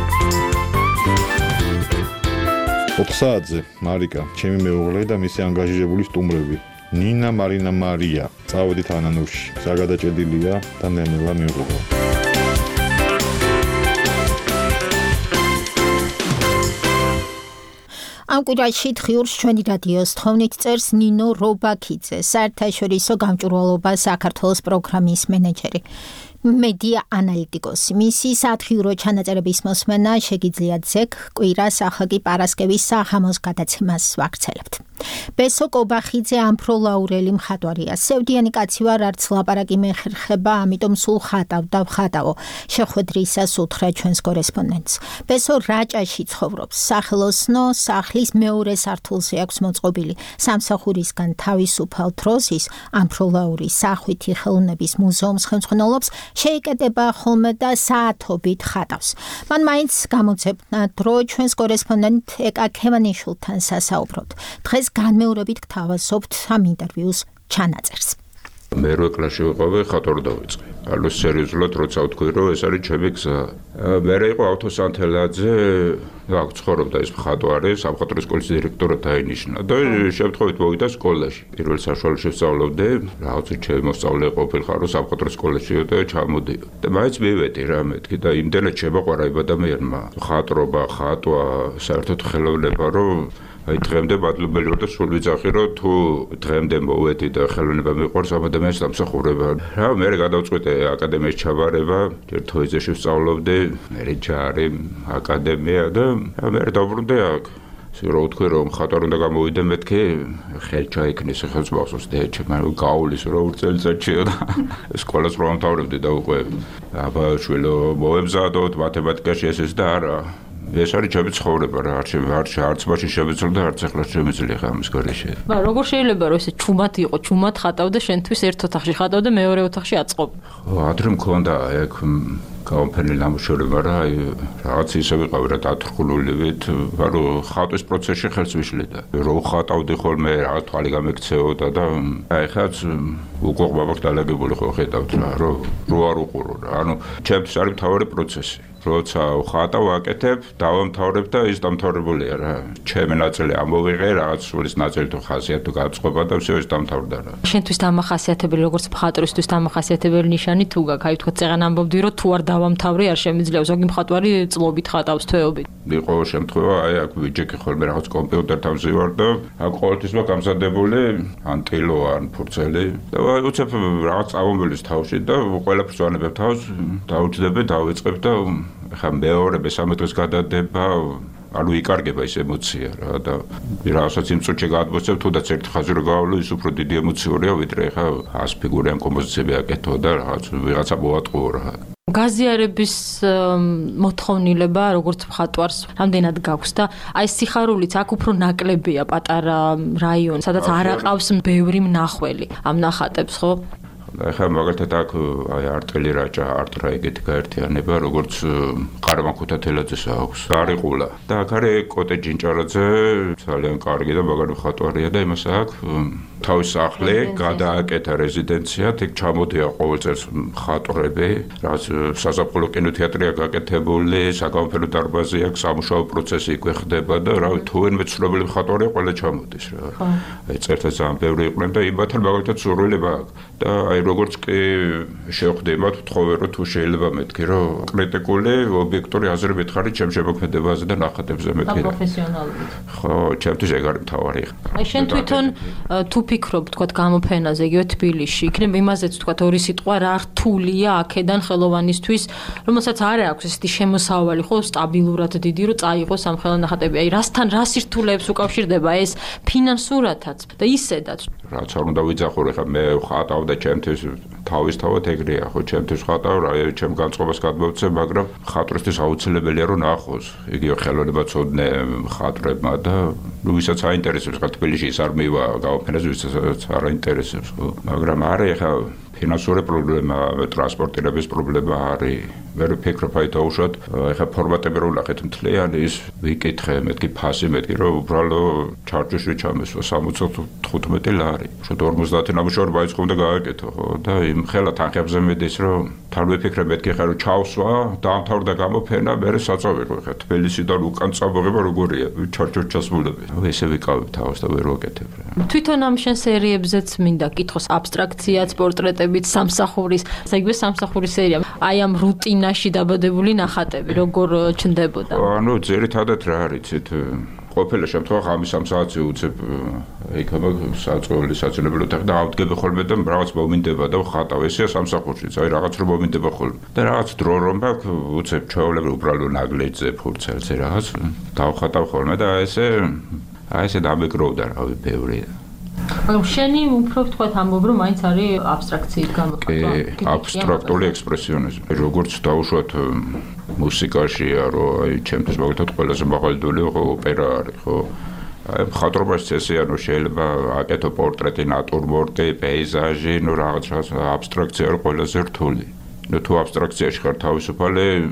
S8: 4 საათზე მარიკა, ჩემი მეუღლე და მისი ანგაჟირებული სტუმრები, ნინა, მარინა, მარია, წავედით ანანურში. საგადაჭედილია და ნელა მიუღო.
S2: ამ კვირაში დღიურს ჩვენი რადიოს თხოვნით წერს ნინო რობაქიძე, საერთაშორისო გამჭვირვალობა საქართველოს პროგრამის მენეჯერი. მედია ანალიტიკოსი. მისი სათხიურო ჩანაწერების მოსმენა შეგიძლიათ ზეგ კვირას ახალ პარასკევის საღამოს გადაცემას ვაგრძელებთ. ბესო კობახიძე ამფროლაურელი მხატვარია. სევდიანი კაცი ვარ, არც ლაპარაკი მეხერხება, ამიტომ სულ ხატავ და ვხატავო. შეხვედრისას უთხრა ჩვენს კორესპონდენტს. ბესო რაჭაში ცხოვრობს. სახელოსნო სახლის მეორე სართულზე აქვს მოწყობილი. სამსახურისგან თავისუფალ დროის ამფროლაურის სახვითი ხელოვნების მუზეუმს ხელმძღვანელობს. შეიკეტება ხოლმე და საათობით ხატავს. მან მაინც გამოძებნა დრო ჩვენს კორესპონდენტ ეკა ქევანიშვილთან სასაუბროთ. დღეს განმეორებით გთავაზობთ ამ ინტერვიუს ჩანაწერს.
S9: მე 8 კლასში ვიყავი, ხატორი დავიწყე. ანუ სერიოზულად როცა ვთქვი, რომ ეს არის ჩემი გზა. მე იყო ავთოსანთელაძე, აქ ცხოვრობდა ეს მხატვარი, სამხატვრო სკოლის დირექტორად დაინიშნა და შემთხვევით მოვიდა სკოლაში. პირველ საშუალო შესწავლობდი, რაღაც ჩემი მოსწავლე ყოფილიყარ, რომ სამხატვრო სკოლაშიო და ჩამოდიო. და მაინც მივედი რა მეთქი და იმდენად შემოყვარა იმ ადამიანმა. ხატრობა, ხატვა, საერთოდ ხელოვნება, რომ აი დღემდე მადლობელი ვარ და სულ ვიძახი, რომ თუ დღემდე მოვედი და ხელოვნება მიყვარს ამ ადამიანს დამსახურება. რა მე გადავწყვიტე აკადემიაში ჩაბარება, ჯერ თოიძეში ვსწავლობდი, მე ჯარი, აკადემია და მე დავბრუნდი აქ. რო ვთქვი რომ ხატვარ უნდა გამოვიდე მეთქი, ხელ ჩაიქნეს ხელსაყრელს დეჩ, მაგრამ გაულის რო წელიწადშიო და სკოლას რო ამთავრებდი და უკვე აბა შვილო მოებზადოთ მათემატიკაში ეს და არა. ეს არის ჩემი ცხოვრება რა, არც მაშინ შემეძლო და არც ახლა შემეძლია ხა ამის გარეშე.
S10: მაგრამ როგორ შეიძლება რომ ესე ჩუმად იყო, ჩუმად ხატავდა შენთვის ერთ ოთახში ხატავდა, მეორე ოთახში აწყობ.
S9: ადრე მქონდა ეგ გაოფენილი ნამუშევრები, მაგრამ აი რაღაც ისე ვიყავი რა დათრხულულივით, რომ ხატვის პროცესში ხელს ვიშლიდა. რო ხატავდი ხოლმე რაღაც თვალი გამექცეოდა და აი ხაც უკუღბაბაკ დალაგებული ხო ხედავთ რა, რო არ უყურო რა. ანუ ჩემთვის არის მთავარი პროცესი. როცა ხატავ აკეთებ, დავამთავრებ და ის დამთავრებულია რა. ჩემი ნაწილი ამოვიღე, რაღაც სულის ნაწილი თუ ხასიათი თუ გაწყობა და всё ის დამთავრდა რა.
S10: შენთვის დამახასიათებელი როგორც მხატვრისთვის დამახასიათებელი ნიშანი თუ გაქვს, აი თქვა წეღან ამბობდი რომ თუ არ დავამთავრე არ შემიძლია, ზოგი მხატვარი წლობით ხატავს თვეობით.
S9: იყო შემთხვევა, აი აქ ვიჯექი ხოლმე რაღაც კომპიუტერთან ვზივარ და აქ ყოველთვის მაქვს გამზადებული ან ტილო ან ფურცელი და უცებ რაღაც წამომბილის თავში და ყველაფერს ვანებებ თავს, დაუჯდები, დავიწყებ და ხა მეორე მესამე დღეს გადადება, ანუ იკარგება ის ემოცია რა და რაღაცაც იმ წუთში გადმოსცემ, თუნდაც ერთი ხაზი რო გავავლო, ის უფრო დიდი ემოციურია, ვიდრე ხა 100 ფიგურიან კომპოზიციები აკეთო და რაღაც ვიღაცა მოვატყუო რა.
S10: გაზიარების მოთხოვნილება როგორც მხატვარს რამდენად გაქვს და აი სიხარულიც აქ უფრო ნაკლებია პატარა რაიონი, სადაც არ აყავს ბევრი მნახველი ამ ნახატებს, ხო?
S9: ახლა მაგალითად აქ აი არტელი რაჭა, არტრა ეგეთი გაერთიანება, როგორც ყარამან ქუთათელაძეს აქვს, გარიყულა. და აქ არის კოტე ჯინჭარაძე, ძალიან კარგი და მაგარი მხატვარია და იმას აქ თავის სახლი გადააკეთა რეზიდენციად, იქ ჩამოდია ყოველ წელს მხატვრები, რაც საზაფხულო კინოთეატრია გაკეთებული, საკონფერენციო დარბაზი აქვს, სამუშაო პროცესი იქვე ხდება და რავი, თუ ვინმე ცნობილი მხატვარია, ყველა ჩამოდის რა. აი წერთა ძალიან ბევრი იყვნენ და იმათთან მაგალითად სურვილება აქვს. და აი როგორც კი შევხვდი მათ, ვთხოვე რომ თუ შეიძლება მეთქი რომ კრიტიკული, ობიექტური აზრებით ხარ ჩემ შემოქმედებაზე და ნახატებზე მეთქი.
S10: და პროფესიონალობით.
S9: ხო, ჩემთვის ეგ არის მთავარი.
S10: აი შენ თვითონ თუ ფიქრობ, თქვა გამოფენაზე, იგივე თბილისში, იქნებ იმაზეც თქვა ორი სიტყვა რა რთულია აქედან ხელოვანისთვის, რომელსაც არ აქვს ესეთი შემოსავალი, ხო, სტაბილურად დიდი, რომ წაიღოს ამ ხელნახატები. აი რასთან რა სირთულეებს უკავშირდება ეს ფინანსურათაც და ისედაც.
S9: რაც არ უნდა ვიძახო, ხა მე ხატავ და ჩემთვის თავისთავად ეგრეა, ხო, ჩემთვის ხატავ რა, ჩემ განწყობას გადმოვცემ, მაგრამ ხატრისთვის აუცილებელია რომ ნახოს. იგივე ხელოვნება ცოდნე ხატრებმა და ნუ ვისაც აინტერესებს, ხა თბილისში ის არ მივა გაოფენაზე, ვისაც არ აინტერესებს, ხო. მაგრამ არა, ხა ფინანსური პრობლემა, ტრანსპორტირების პრობლემა არის. მე ვფიქრობ, აი დაუშვათ, ხა ფორმატები რო ვნახეთ მთლიანი ის ვიკითხე, მეთქი ფასი მეთქი, რომ უბრალო ჩარჯვში ჩამესვა 75 ლარი. შოთ 50 ნამუშევარი მაინც ხომ და გააკეთო, ხო? და იმ ხელა თანხებზე მედის, რომ თან ვიფიქრე მეთქი ხა რომ ჩავსვა, დაამთავრდა გამოფენა, მე საწავიღო ხა თბილისიდან უკან წამოღება როგორია, ჩარჯვში ჩასულები. ესე ვიკავებ თავს და ვერ ვაკეთებ რა.
S10: თვითონ ამ შენ სერიებზეც მინდა კითხოს აბსტრაქციაც, პორტრეტებით, სამსახურის, საერთოდ სამსახურის სერია. აი ამ რუტინაში დაბადებული ნახატები როგორ ჩნდებოდა?
S9: ანუ ძირითადად რა არის, იცით, ყოფილი შემთხვევა ღამის 3 საათზე უცებ იქნება საწყობილი საცილებელი ოთახი და ავდგები ხოლმე და რაღაც მომინდება და ვხატავ, ესეა სამსახურშიც, აი რაღაც რომ მომინდება ხოლმე. და რაღაც დრო რომ მაქვს, უცებ ჩვეულებრივ უბრალო ნაგლეჯზე, ფურცელზე რაღაც დავხატავ ხოლმე და ესე დამეკროვდა რავი ბევრი.
S10: მაგრამ შენი უფრო ვთქვათ ამბობ რომ მაინც არის აბსტრაქციით გამოყენება.
S9: კი, აბსტრაქტული ექსპრესიონიზმი. როგორც დაუშვათ მუსიკაშია, რომ აი ჩემთვის მაგალითად ყველაზე მაღალდული ოპერა არის, ხო? აი მხატვრობაში ესეა, რომ შეიძლება აკეთო პორტრეტი, ნატურმორტი, პეიზაჟი, ნუ რაღაც აბსტრაქცია არის ყველაზე რთული. ნუ თუ აბსტრაქციაში ხარ თავისუფალი,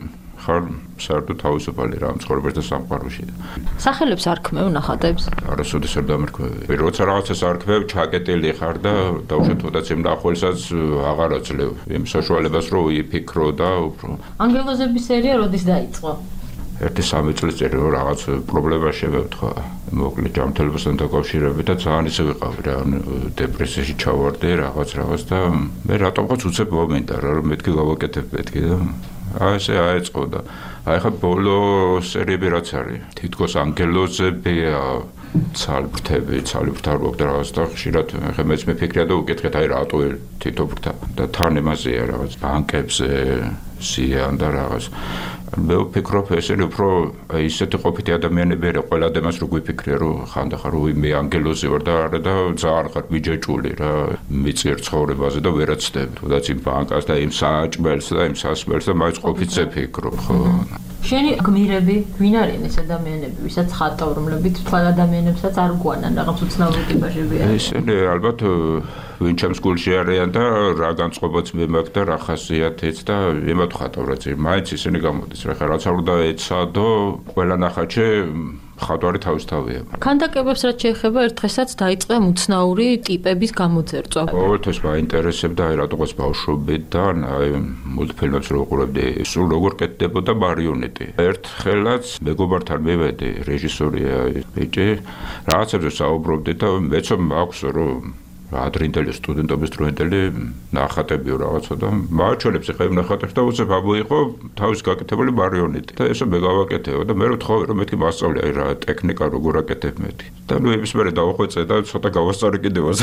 S9: ხარ საერთოდ თავისუფალი რა მცხოვრებელს და სამყაროში.
S10: სახელებს არ ქმევ ნახატებს?
S9: არასოდეს არ დამერქვევი. როცა რაღაცას არ ქმევ, ჩაკეტილი ხარ და დავუშვათ თუნდაც იმ მნახველსაც აღარ აძლევ იმ საშუალებას რომ ვიფიქრო და უფრო.
S10: ანგელოზების სერია როდის დაიწყო?
S9: 1-3 წლის წინ რომ რაღაც პრობლემა შემევთხა. მოკლედ ჯანმრთელობასთან დაკავშირებით და ძალიან ისე ვიყავი რა, დეპრესიაში ჩავარდი რაღაც და მე რატომღაც უცებ მომენტა რა, რომ მეთქი გავაკეთებ მეთქი და ესე აეწყო და აი ხა ბოლო სერიები რაც არის. თითქოს ანგელოზები ცალბრთები, ცალბრთა რო რაღაც და ხშირად ხა მეც მეფიქრია და უკითხეთ აი რატო თითო ბრთა და თან იმაზეა რაღაც ბანკებზე სიან და რაღაც მე ვფიქრობ ესენი უფრო ისეთი ყოფითი ადამიანები არა ყველა ადამიანს რო გვიფიქრია რომ ხანდახან რო მე ანგელოზი ვარ და არა და ძალიან ხარ მიჯეჭული რა მიწერ ცხოვრებაზე და ვერაცდები თუნდაც იმ ბანკას და იმ საჭმელს და იმ სასმელს და მაინც ყოფითზე ფიქრობ ხო
S10: შენი გმირები ვინ არიან ეს ადამიანები ვისაც ხატავ რომლებიც თქვენ ადამიანებსაც არ გვანან რაღაც უცნაური ტიპაჟები არის
S9: ესენი ალბათ ვინ ჩემს გულში არიან და რა განწყობაც მე მაქვს და რა ხასიათიც და იმათ ხატავ რაც მაინც ისინი გამოდის რა ხა რაც არ უნდა ეცადო ყველა ნახატში ხატვარი თავისთავია.
S10: ქანდაკებებს რაც შეეხება ერთ დღესაც დაიწყე უცნაური ტიპების გამოძერწვა.
S9: ყოველთვის მაინტერესებდა აი რატოღაც ბავშვობიდან აი მულტფილმებს რო ვუყურებდი სულ როგორ კეთდებოდა მარიონეტი. ერთხელაც მეგობართან მივედი რეჟისორია ბიჭი რაღაცებზე საუბრობდი და მეცო მაქვს რომ ადრინდელი სტუდენტობის დროინდელი ნახატებიო რაღაცა და მაჩვენებს ხა იმ ნახატებს და უცებ ამოიყო თავის გაკეთებული მარიონეტი და ესე მე გავაკეთეო და მე ვთხოვე რომ მეთქი მასწავლე აი რა ტექნიკა როგორ აკეთებ მეთი და ნუ იმის მერე დავახვეწე და ცოტა გავასწავლე კიდევაც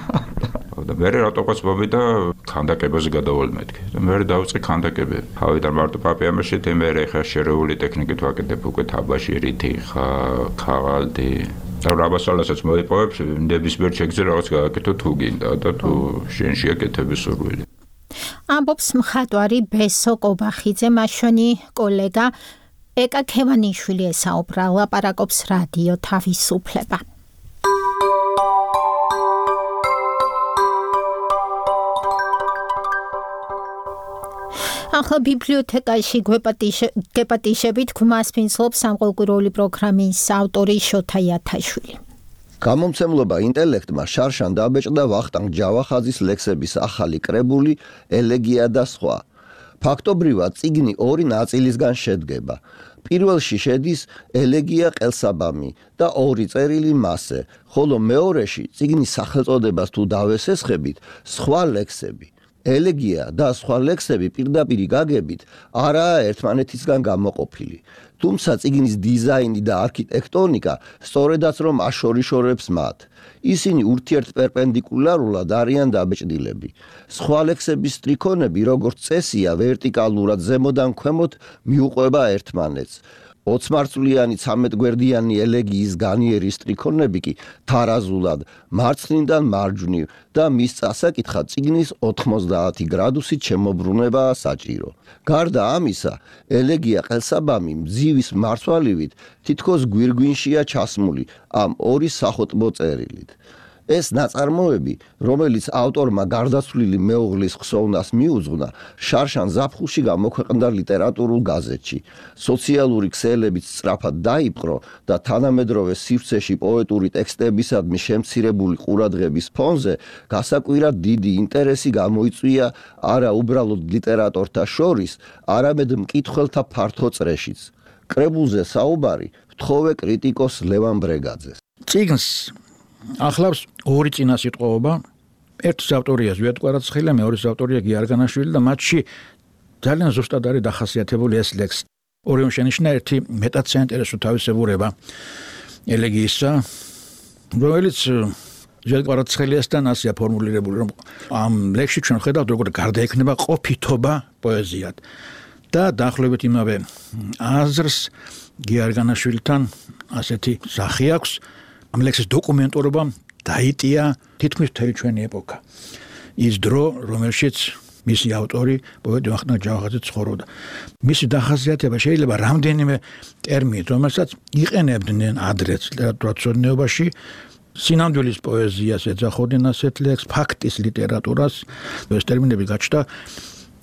S9: და მე რატოღაც მომიდა ქანდაკებაზე გადავალ მეთქი და მე დავიწყე ქანდაკები ავიდან მარტო პაპიამაში და მე ხა შერეული ტექნიკით ვაკეთებ უკვე თაბაში რითი ხა ქაღალდი და რაბასალასაც მოიპოვებს ნებისმიერ შეგძე რაღაც გააკეთო თუ გინდა და თუ შენში აკეთების სურვილი.
S2: ამბობს მხატვარი ბესო კობახიძე, მაშვენი კოლეგა ეკა ქევანიშვილი ესაუბრა ლაპარაკობს რადიო თავისუფლება. ახლა ბიბლიოთეკაში გეპატიშებით გვასპინძლობს სამყუროური პროგრამის ავტორი შოთა იათაშვილი.
S11: გამომცემლობა ინტელექტმა შარშან დაბეჭდა ვახტანგ ჯავახაძის ლექსების ახალი კრებული ელეგია და სხვა. ფაქტობრივად წიგნი ორი ნაწილისგან შედგება. პირველში შედის ელეგია ყელსაბამი და ორი წერილი მასე, ხოლო მეორეში წიგნის სახელწოდებას თუ დავესესხებით, სხვა ლექსები. ელეგია და სხვა ლექსები პირდაპირ გაგებით არაა ერთმანეთისგან გამოყოფილი. თუმცა წიგნის დიზაინი და არქიტექტონიკა სწორედაც რომ აშორიშორებს მათ. ისინი ურთიერთპერპენდიკულარულად არიან დაბეჭდილები. სხვა ლექსების სტრიქონები როგორც წესია ვერტიკალურად ზემოდან ქვემოთ მიუყვება ერთმანეთს. 20 13 გვერდიანი ელეგიის განიერი სტრიქონები კი თარაზულად მარცხნიდან მარჯვნივ და მის წასაკითხად წიგნის 90 გრადუსით შემოbrunებაა საჭირო. გარდა ამისა, ელეგია ყელსაბამი მძივის მარცვალივით თითქოს გვირგვინშია ჩასმული ამ ორი სახოტბო წერილით. ეს ნაწარმოები, რომელიც ავტორმა გარდაცვლილი მეუღლის ხსოვნას მიუძღვნა, შარშან ზაფხულში გამოქვეყნდა ლიტერატურულ გაზეთში. სოციალური ქსელებით სწრაფად დაიპყრო და თანამედროვე სივრცეში პოეტური ტექსტებისადმი შემცირებული ყურადღების ფონზე გასაკვირად დიდი ინტერესი გამოიწვია არა უბრალოდ ლიტერატორთა შორის, არამედ მკითხველთა ფართო წრეშიც. კრებულზე საუბარი ვთხოვე კრიტიკოს ლევან ბრეგაძეს.
S12: წიგნს ახლავს ორი წინასიტყვაობა. ერთის ავტორია ზვიად კვარაცხელა, მეორის ავტორია გიარგანაშვილი და მათში ძალიან ზუსტად არის დახასიათებული ეს ლექსი. ორივე შენიშნა ერთი მეტად საინტერესო თავისებურება ელეგიისა, რომელიც ზვიად კვარაცხელიასთან ასეა ფორმულირებული, რომ ამ ლექსში ჩვენ ხედავთ როგორ გარდაექნება ყოფითობა პოეზიად. და დაახლოებით იმავე აზრს გიარგანაშვილთან ასეთი სახე აქვს. ამ ლექსის დოკუმენტურობამ დაიტია თითქმის მთელი ჩვენი ეპოქა. ის დრო, რომელშიც მისი ავტორი პოეტი ვახტანგ ჯავახაძე ცხოვრობდა. მისი დახასიათება შეიძლება რამდენიმე ტერმინით, რომელსაც იყენებდნენ ადრეც ლიტერატურაცოდნეობაში, სინამდვილის პოეზიას ეძახოდნენ ასეთ ლექსს, ფაქტის ლიტერატურას, ეს ტერმინები გაჩნდა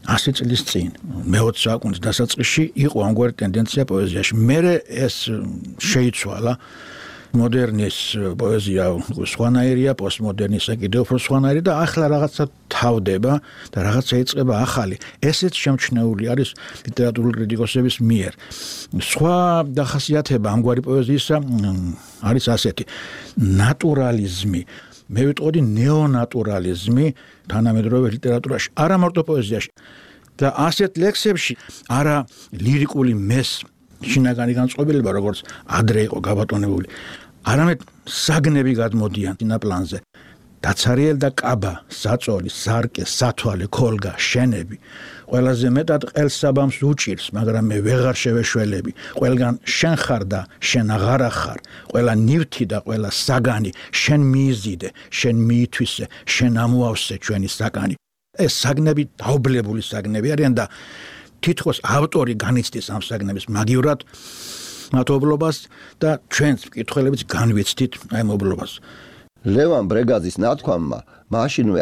S12: 100 წლის წინ, მე-20 საუკუნის დასაწყისში იყო ამგვარი ტენდენცია პოეზიაში. მერე ეს შეიცვალა. მოდერნის პოეზია სხვანაირია, პოსტმოდერნისა კიდევ უფრო სხვანაირი და ახლა რაღაცა თავდება და რაღაცა იწყება ახალი. ესეც შემჩნეული არის ლიტერატურული კრიტიკოსების მიერ. სხვა დახასიათება ამგვარი პოეზიისა არის ასეთი: ნატურალიზმი. მე ვიტყოდი ნეონატურალიზმი თანამედროვე ლიტერატურაში, არა მარტო პოეზიაში. და ასეთ ლექსებში არა ლირიკული მეს შინაგანი განწყობილება, როგორც ადრე იყო გაბატონებული, არამედ საგნები გადმოდიან წინაპლანზე. დაცარიელ და კაბა, საწოლი, სარკე, სათვალე, ქოლგა, შენები. ყველაზე მეტად ყელსაბამს უჭირს, მაგრამ მე ვეღარ შევეშველები. ყველგან შენ ხარ და შენ აღარ ხარ. ყველა ნივთი და ყველა საგანი შენ მიიზიდე, შენ მიითვისე, შენ ამოავსე ჩვენი საკანი. ეს საგნები დაუბლებული საგნები არიან და თითქოს ავტორი განიცდის ამ საგნების მაგივრად მათობლობას და ჩვენც მკითხველებიც განვიცდით ამ ობლობას.
S11: ლევან ბრეგაძის ნათქვამმა მაშინვე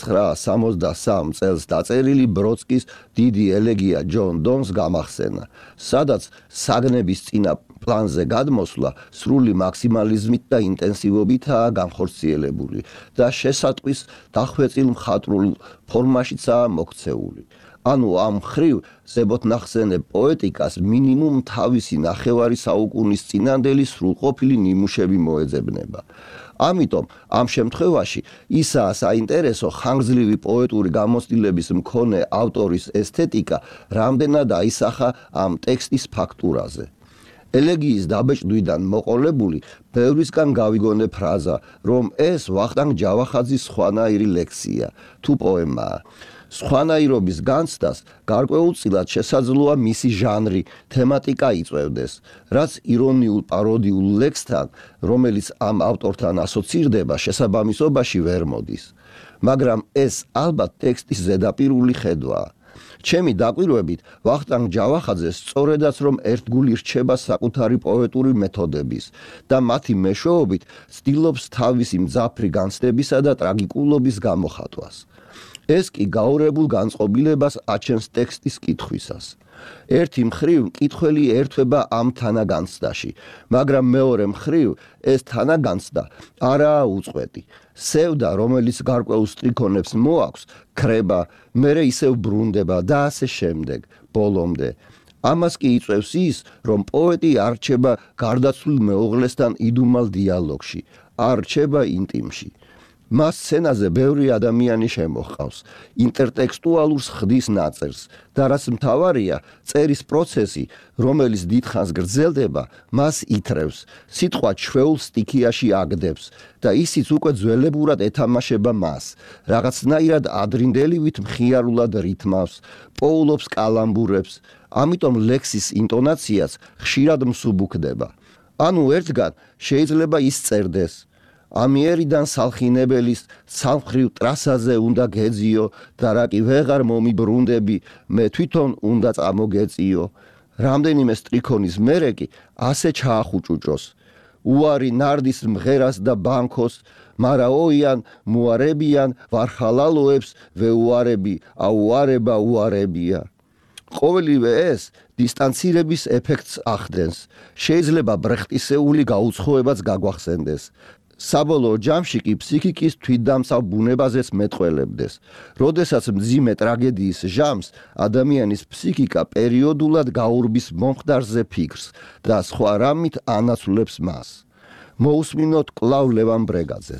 S11: 1963 წელს დაწერილი ბროდსკის დიდი ელეგია ჯონ დონს გამახსენა, სადაც საგნების წინა პლანზე გადმოსვლა სრული მაქსიმალიზმით და ინტენსივობითაა განხორციელებული და შესატყვის დახვეწილ მხატვრულ ფორმაშიცაა მოქცეული. ანუ ამ ხრივ ზებოთნახსენებ პოეტიკას მინიმუმ თავისი ნახევარი საუკუნის წინანდელი სრულყოფილი ნიმუშები მოეძებნება. ამიტომ ამ შემთხვევაში ისაა საინტერესო ხანგრძლივი პოეტური გამოცდილების მქონე ავტორის ესთეტიკა, რამდენად აისახა ამ ტექსტის ფაქტურაზე. ელეგიის დაბეჭდვიდან მოყოლებული ბევრისგან გავიგონე ფრაზა, რომ ეს ვახტანგ ჯავახაძის სხვანაირი ლექსია თუ პოემაა. სხვანაირობის განცდას გარკვეულწილად შესაძლოა მისი ჟანრი, თემატიკა იწვევდეს, რაც ირონიულ პაროდიულ ლექსთან, რომელიც ამ ავტორთან ასოცირდება, შესაბამისობაში ვერ მოდის. მაგრამ ეს ალბათ ტექსტის ზედაპირული ხედვაა. ჩემი დაკვირვებით, ვახტანგ ჯავახაძე სწორედაც რომ ერთგული რჩება საკუთარი პოეტური მეთოდების და მათი მეშვეობით ცდილობს თავისი მძაფრი განცდებისა და ტრაგიკულობის გამოხატვას. ეს კი გაურებულ განწყობილებას აჩენს ტექსტის კითხვისას. ერთი მხრივ მკითხველი ერთვება ამ თანაგანცდაში, მაგრამ მეორე მხრივ ეს თანაგანცდა არაა უწყვეტი. სევდა, რომელიც გარკვეულ სტრიქონებს მოაქვს, ქრება, მერე ისევ ბრუნდება და ასე შემდეგ, ბოლომდე. ამას კი იწვევს ის, რომ პოეტი არ რჩება გარდაცვლილ მეუღლესთან იდუმალ დიალოგში, არ რჩება ინტიმში. მას სცენაზე ბევრი ადამიანი შემოჰყავს, ინტერტექსტუალურს ხდის ნაწერს და რაც მთავარია, წერის პროცესი, რომელიც დიდხანს გრძელდება, მას ითრევს, სიტყვა ჩვეულ სტიქიაში აგდებს და ისიც უკვე ძველებურად ეთამაშება მას, რაღაცნაირად ადრინდელივით მხიარულად რითმავს, პოულობს კალამბურებს, ამიტომ ლექსის ინტონაციაც ხშირად მსუბუქდება. ანუ ერთგან შეიძლება ის წერდეს: ამიერიდან სალხინებელის სამხრივ ტრასაზე უნდა გეძიო და რა კი ვეღარ მომიბრუნდები, მე თვითონ უნდა წამოგეწიო. რამდენიმე სტრიქონის მერე კი ასე ჩაახუჭუჭოს. უარი ნარდის მღერას და ბანქოს, მარა ოიან მუარებიან ვარხალალოებს ვეუარები, აუარება უარებია. ყოველივე ეს დისტანცირების ეფექტს ახდენს. შეიძლება ბრეხტისეული გაუცხოებაც გაგვახსენდეს. საბოლოო ჯამში კი ფსიქიკის თვითდამცავ ბუნებაზეც მეტყველებდეს. როდესაც მძიმე ტრაგედიის ჟამს ადამიანის ფსიქიკა პერიოდულად გაურბის მომხდარზე ფიქრს და სხვა რამით ანაცვლებს მას. მოусმინოთ კлау ლევან ბრეგაძეს.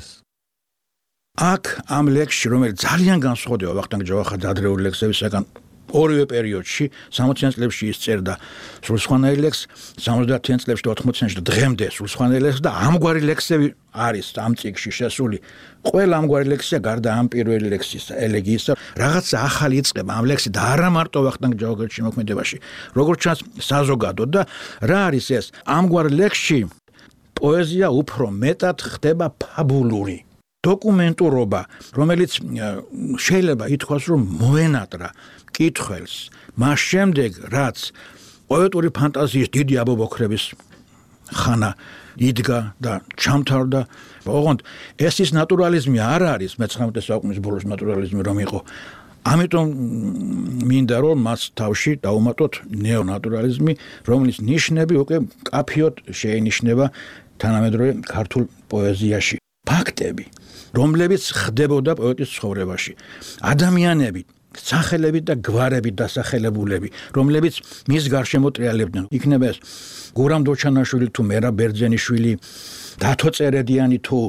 S12: აქ ამ ლექსში, რომელიც ძალიან განსხვავდება ვახტანგ ჯავახაძის ადრეული ლექსებისგან, ორივე პერიოდში 60-იან წლებში ის წერდა სრულსხვანაირ ლექსს, 70-იან წლებში და 80-იანში და დღემდე სრულსხვანაირ ლექსს და ამგვარი ლექსები არის ამ წიგნში შესული. ყველა ამგვარი ლექსია გარდა ამ პირველი ლექსისა, ელეგიისა, რაღაცა ახალი იწყება ამ ლექსში და არა მარტო ვახტანგ ჯავახაძის მოქმედებაში. როგორც ჩანს, საზოგადოდ და რა არის ეს? ამგვარ ლექსში პოეზია უფრო მეტად ხდება ფაბულური. დოკუმენტურობა, რომელიც შეიძლება ითქვას, რომ მოენატრა კითხველს, მას შემდეგ, რაც პოეტური ფანტაზიის დიდი აბობოქრების ხანა იდგა და ჩამთავრდა. ოღონდ ეს ის ნატურალიზმი არ არის, მე-19 საუკუნის ბოლოს ნატურალიზმი რომ იყო. ამიტომ მინდა რომ მას თავში დაუმატოთ ნეონატურალიზმი, რომლის ნიშნები უკვე კაფიოდ შეინიშნება თანამედროვე ქართულ პოეზიაში. ფაქტები, რომლებიც ხდებოდა პოეტის ცხოვრებაში. ადამიანები, სახელები და გვარები დასახელებულები, რომლებიც მის გარშემო ტრიალებდნენ. იქნება ეს გურამ დოჩანაშვილი თუ მერაბ ბერძენიშვილი, დათო წერედიანი თუ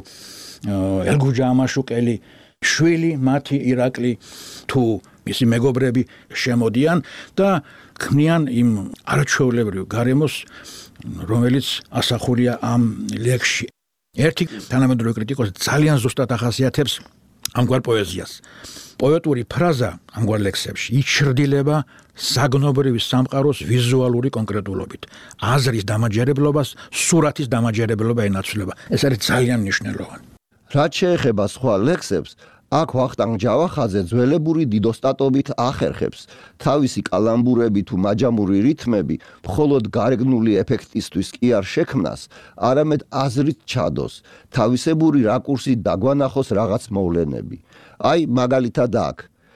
S12: ელგუჯა ამაშუკელი, შვილი მათი ირაკლი თუ მისი მეგობრები შემოდიან და ქმნიან იმ არაჩვეულებრივ გარემოს, რომელიც ასახულია ამ ლექსში. ერთი თანამედროვე კრიტიკოსი ძალიან ზუსტად ახასიათებს ამგვარ პოეზიას. პოეტური ფრაზა ამგვარ ლექსებში იჩრდილება საგნობრივი სამყაროს ვიზუალური კონკრეტულობით. აზრის დამაჯერებლობას, სურათის დამაჯერებლობა ენაცვლება. ეს არის ძალიან მნიშვნელოვანი.
S11: რაც შეეხება სხვა ლექსებს, აქ ვახტანგ ჯავახაძე ძველებური დიდოსტატობით ახერხებს თავისი კალამბურები თუ მაჯამური რითმები მხოლოდ გარეგნული ეფექტისთვის კი არ შექმნას, არამედ აზრით ჩადოს, თავისებური რაკურსით დაგვანახოს რაღაც მოვლენები. აი მაგალითად აქ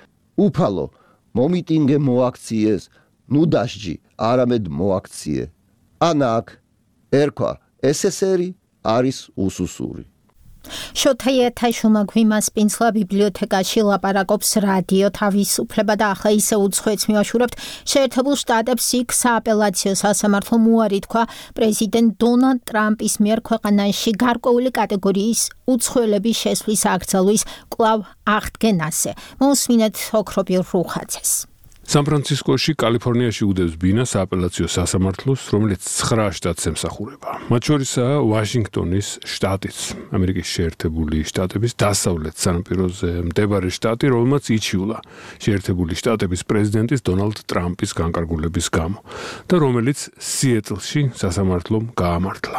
S11: უფალო მომიტინგე მოაქციეს, ნუ დასჯი, არამედ მოაქციე. ან აქ ერქვა SSR არის უსუსური.
S2: შოთაიეთაშვილმა გვიმასპინძლა ბიბლიოთეკაში ლაპარაკობს რადიო თავისუფლება და ახლა ისე უცხოეთს მივაშურებთ. შეერთებულ შტატებს იქ სააპელაციო სასამართლომ უარი თქვა პრეზიდენტ დონალდ ტრამპის მიერ ქვეყანაში გარკვეული კატეგორიის უცხოელების შესვლის აკრძალვის კვლავ აღდგენაზე. მოსმინეთ ოქრობილ რუხაძეს.
S13: სან-ფრანცისკოში, კალიფორნიაში უდევს ბინა სააპელაციო სასამართლოს, რომელიც 9 შტატს ემსახურება. მათ შორისაა ვაშინგტონის შტატიც, ამერიკის შეერთებული შტატების დასავლეთ სანაპიროზე მდებარე შტატი, რომელმაც იჩიულა შეერთებული შტატების პრეზიდენტის დონალდ ტრამპის განკარგულების გამო და რომელიც სიეტლში სასამართლომ გაამართლა.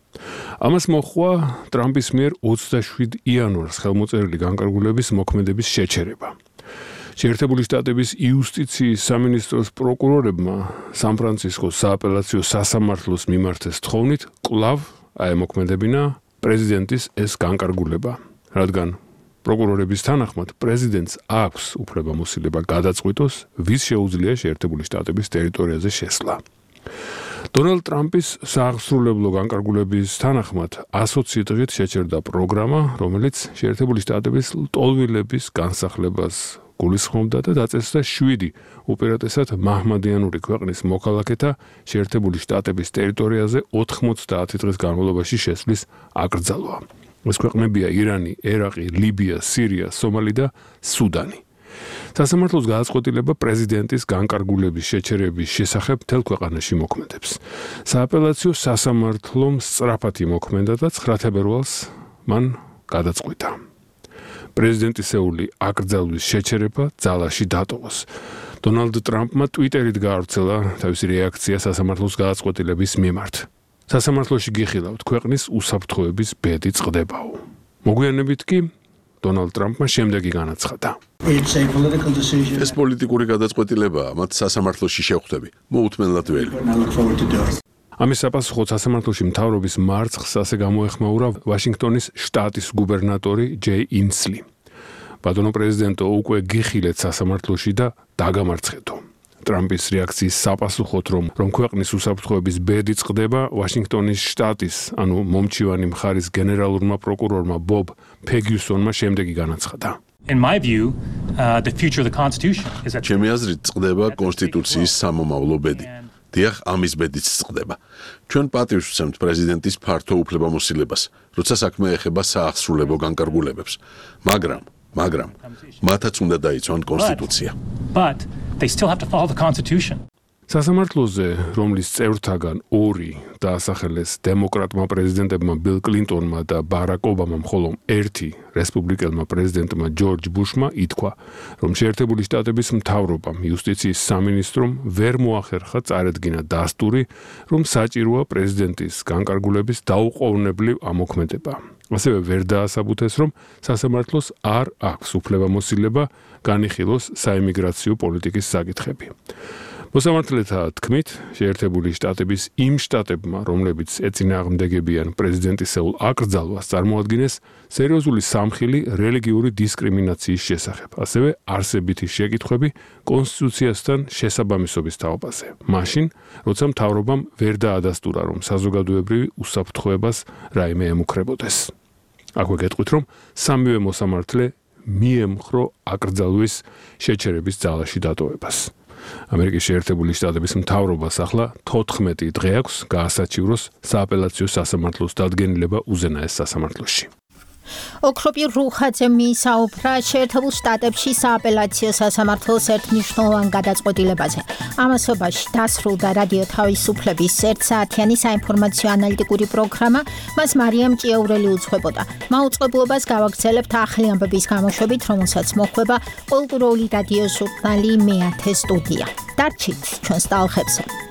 S13: ამას მოჰყვა ტრამპის მიერ 27 იანვარს ხელმოწერილი განკარგულების მოქმედების შეჩერება. შეერთებული შტატების იუსტიციის სამინისტროს პროკურორებმა სან-ფრანცისკოს სააპელაციო სასამართლოს მიმართეს თხოვნით კვლავ აემოქმედებინა პრეზიდენტის ეს განკარგულება, რადგან პროკურორების თანახმად პრეზიდენტს აქვს უფლებამოსილება გადაწყვიტოს, ვის შეუძლია შეერთებული შტატების ტერიტორიაზე შესვლა. დონალდ ტრამპის სააღსრულებლო განკარგულების თანახმად 100 დღით შეჩერდა პროგრამა, რომელიც შეერთებული შტატების ლტოლვილების განსახლებას გულისხმობდა და დაწესდა 7 უპირატესად მაჰმადიანური ქვეყნის მოქალაქეთა შეერთებული შტატების ტერიტორიაზე 90 დღის განმავლობაში შესვლის აკრძალვა. ეს ქვეყნებია ირანი, ერაყი, ლიბია, სირია, სომალი და სუდანი. სასამართლოს გადაწყვეტილება პრეზიდენტის განკარგულების შეჩერების შესახებ მთელ ქვეყანაში მოქმედებს. სააპელაციო სასამართლომ სწრაფად იმოქმედა და 9 თებერვალს მან გადაწყვიტა პრეზიდენტისეული აკრძალვის შეჩერება ძალაში დატოვოს. დონალდ ტრამპმა ტვიტერით გაავრცელა თავისი რეაქცია სასამართლოს გადაწყვეტილების მიმართ. სასამართლოში გიხილავთ, ქვეყნის უსაფრთხოების ბედი წყდებაო. მოგვიანებით კი დონალდ ტრამპმა შემდეგი განაცხადა.
S1: ეს პოლიტიკური გადაწყვეტილებაა, მათ სასამართლოში შევხვდები. მოუთმენლად ველი.
S13: ამის საპასუხოდ სასამართლოში მთავრობის მარცხს ასე გამოეხმაურა ვაშინგტონის შტატის გუბერნატორი ჯეი ინსლი. ბატონო პრეზიდენტო, უკვე გიხილეთ სასამართლოში და დაგამარცხეთო. ტრამპის რეაქციის საპასუხოდ, რომ ქვეყნის უსაფრთხოების ბედი წყდება, ვაშინგტონის შტატის, ანუ მომჩივანი მხარის გენერალურმა პროკურორმა ბობ ფეგიუსონმა შემდეგი განაცხადა.
S14: In my view, the future of the Constitution is that
S1: ჩემი აზრით წყდება კონსტიტუციის სამომავლო ბედი. დიახ, ამის ბედიც წყდება. ჩვენ პატივს ვცემთ პრეზიდენტის ფართო უფლებამოსილებას, როცა საქმე ეხება სააღსრულებო განკარგულებებს. მაგრამ მათაც უნდა დაიცვან კონსტიტუცია.
S14: But they still have to follow the Constitution.
S13: სასამართლოზე, რომლის წევრთაგან 2 დაასახელეს დემოკრატმა პრეზიდენტებმა ბილ კლინტონმა და ბარაკ ობამამ, ხოლო 1 რესპუბლიკელმა პრეზიდენტმა ჯორჯ ბუშმა ითქვა, რომ შეერთებული შტატების მთავრობამ, იუსტიციის სამინისტრომ ვერ მოახერხა წარედგინა დასტური, რომ საჭიროა პრეზიდენტის განკარგულების დაუყოვნებლივ ამოქმედება. ასევე ვერ დაასაბუთეს, რომ სასამართლოს არ აქვს უფლებამოსილება განიხილოს საიმიგრაციო პოლიტიკის საკითხები. მოსამართლეთა თქმით, შეერთებული შტატების იმ შტატებმა, რომლებიც ეწინააღმდეგებიან პრეზიდენტისეულ აკრძალვას, წარმოადგენეს სერიოზული სამხილი რელიგიური დისკრიმინაციის შესახებ, ასევე არსებითი შეკითხვები კონსტიტუციასთან შესაბამისობის თაობაზე. მაშინ, როცა მთავრობამ ვერ დაადასტურა, რომ საზოგადოებრივი უსაფრთხოებას რაიმე ემუქრებოდეს. აქვე გეტყვით, რომ სამივე მოსამართლე მიემხრო აკრძალვის შეჩერების ძალაში დატოვებას. ამერიკის შეერთებული შტატების მთავრობას ახლა 14 დღე აქვს გაასაჩივროს სააპელაციო სასამართლოს დადგენილება უზენაეს სასამართლოში.
S2: ოქროპირ რუხაძემ მიისაუბრა შეერთებულ შტატებში სააპელაციო სასამართლოს ერთმნიშვნელოვან გადაწყვეტილებაზე. ამასობაში დასრულდა რადიო თავისუფლების 1 საათიანი საინფორმაციო ანალიტიკური პროგრამა, მას მარიამ ჭიაურელი უძღვებოდა. მაუწყებლობას გავაგრძელებთ ახალი ამბების გამოშვებით, რომელსაც მოხვება კულტურული რადიო ჟურნალი მე-10 სტუდია. დარჩით ჩვენს ტალღებზე.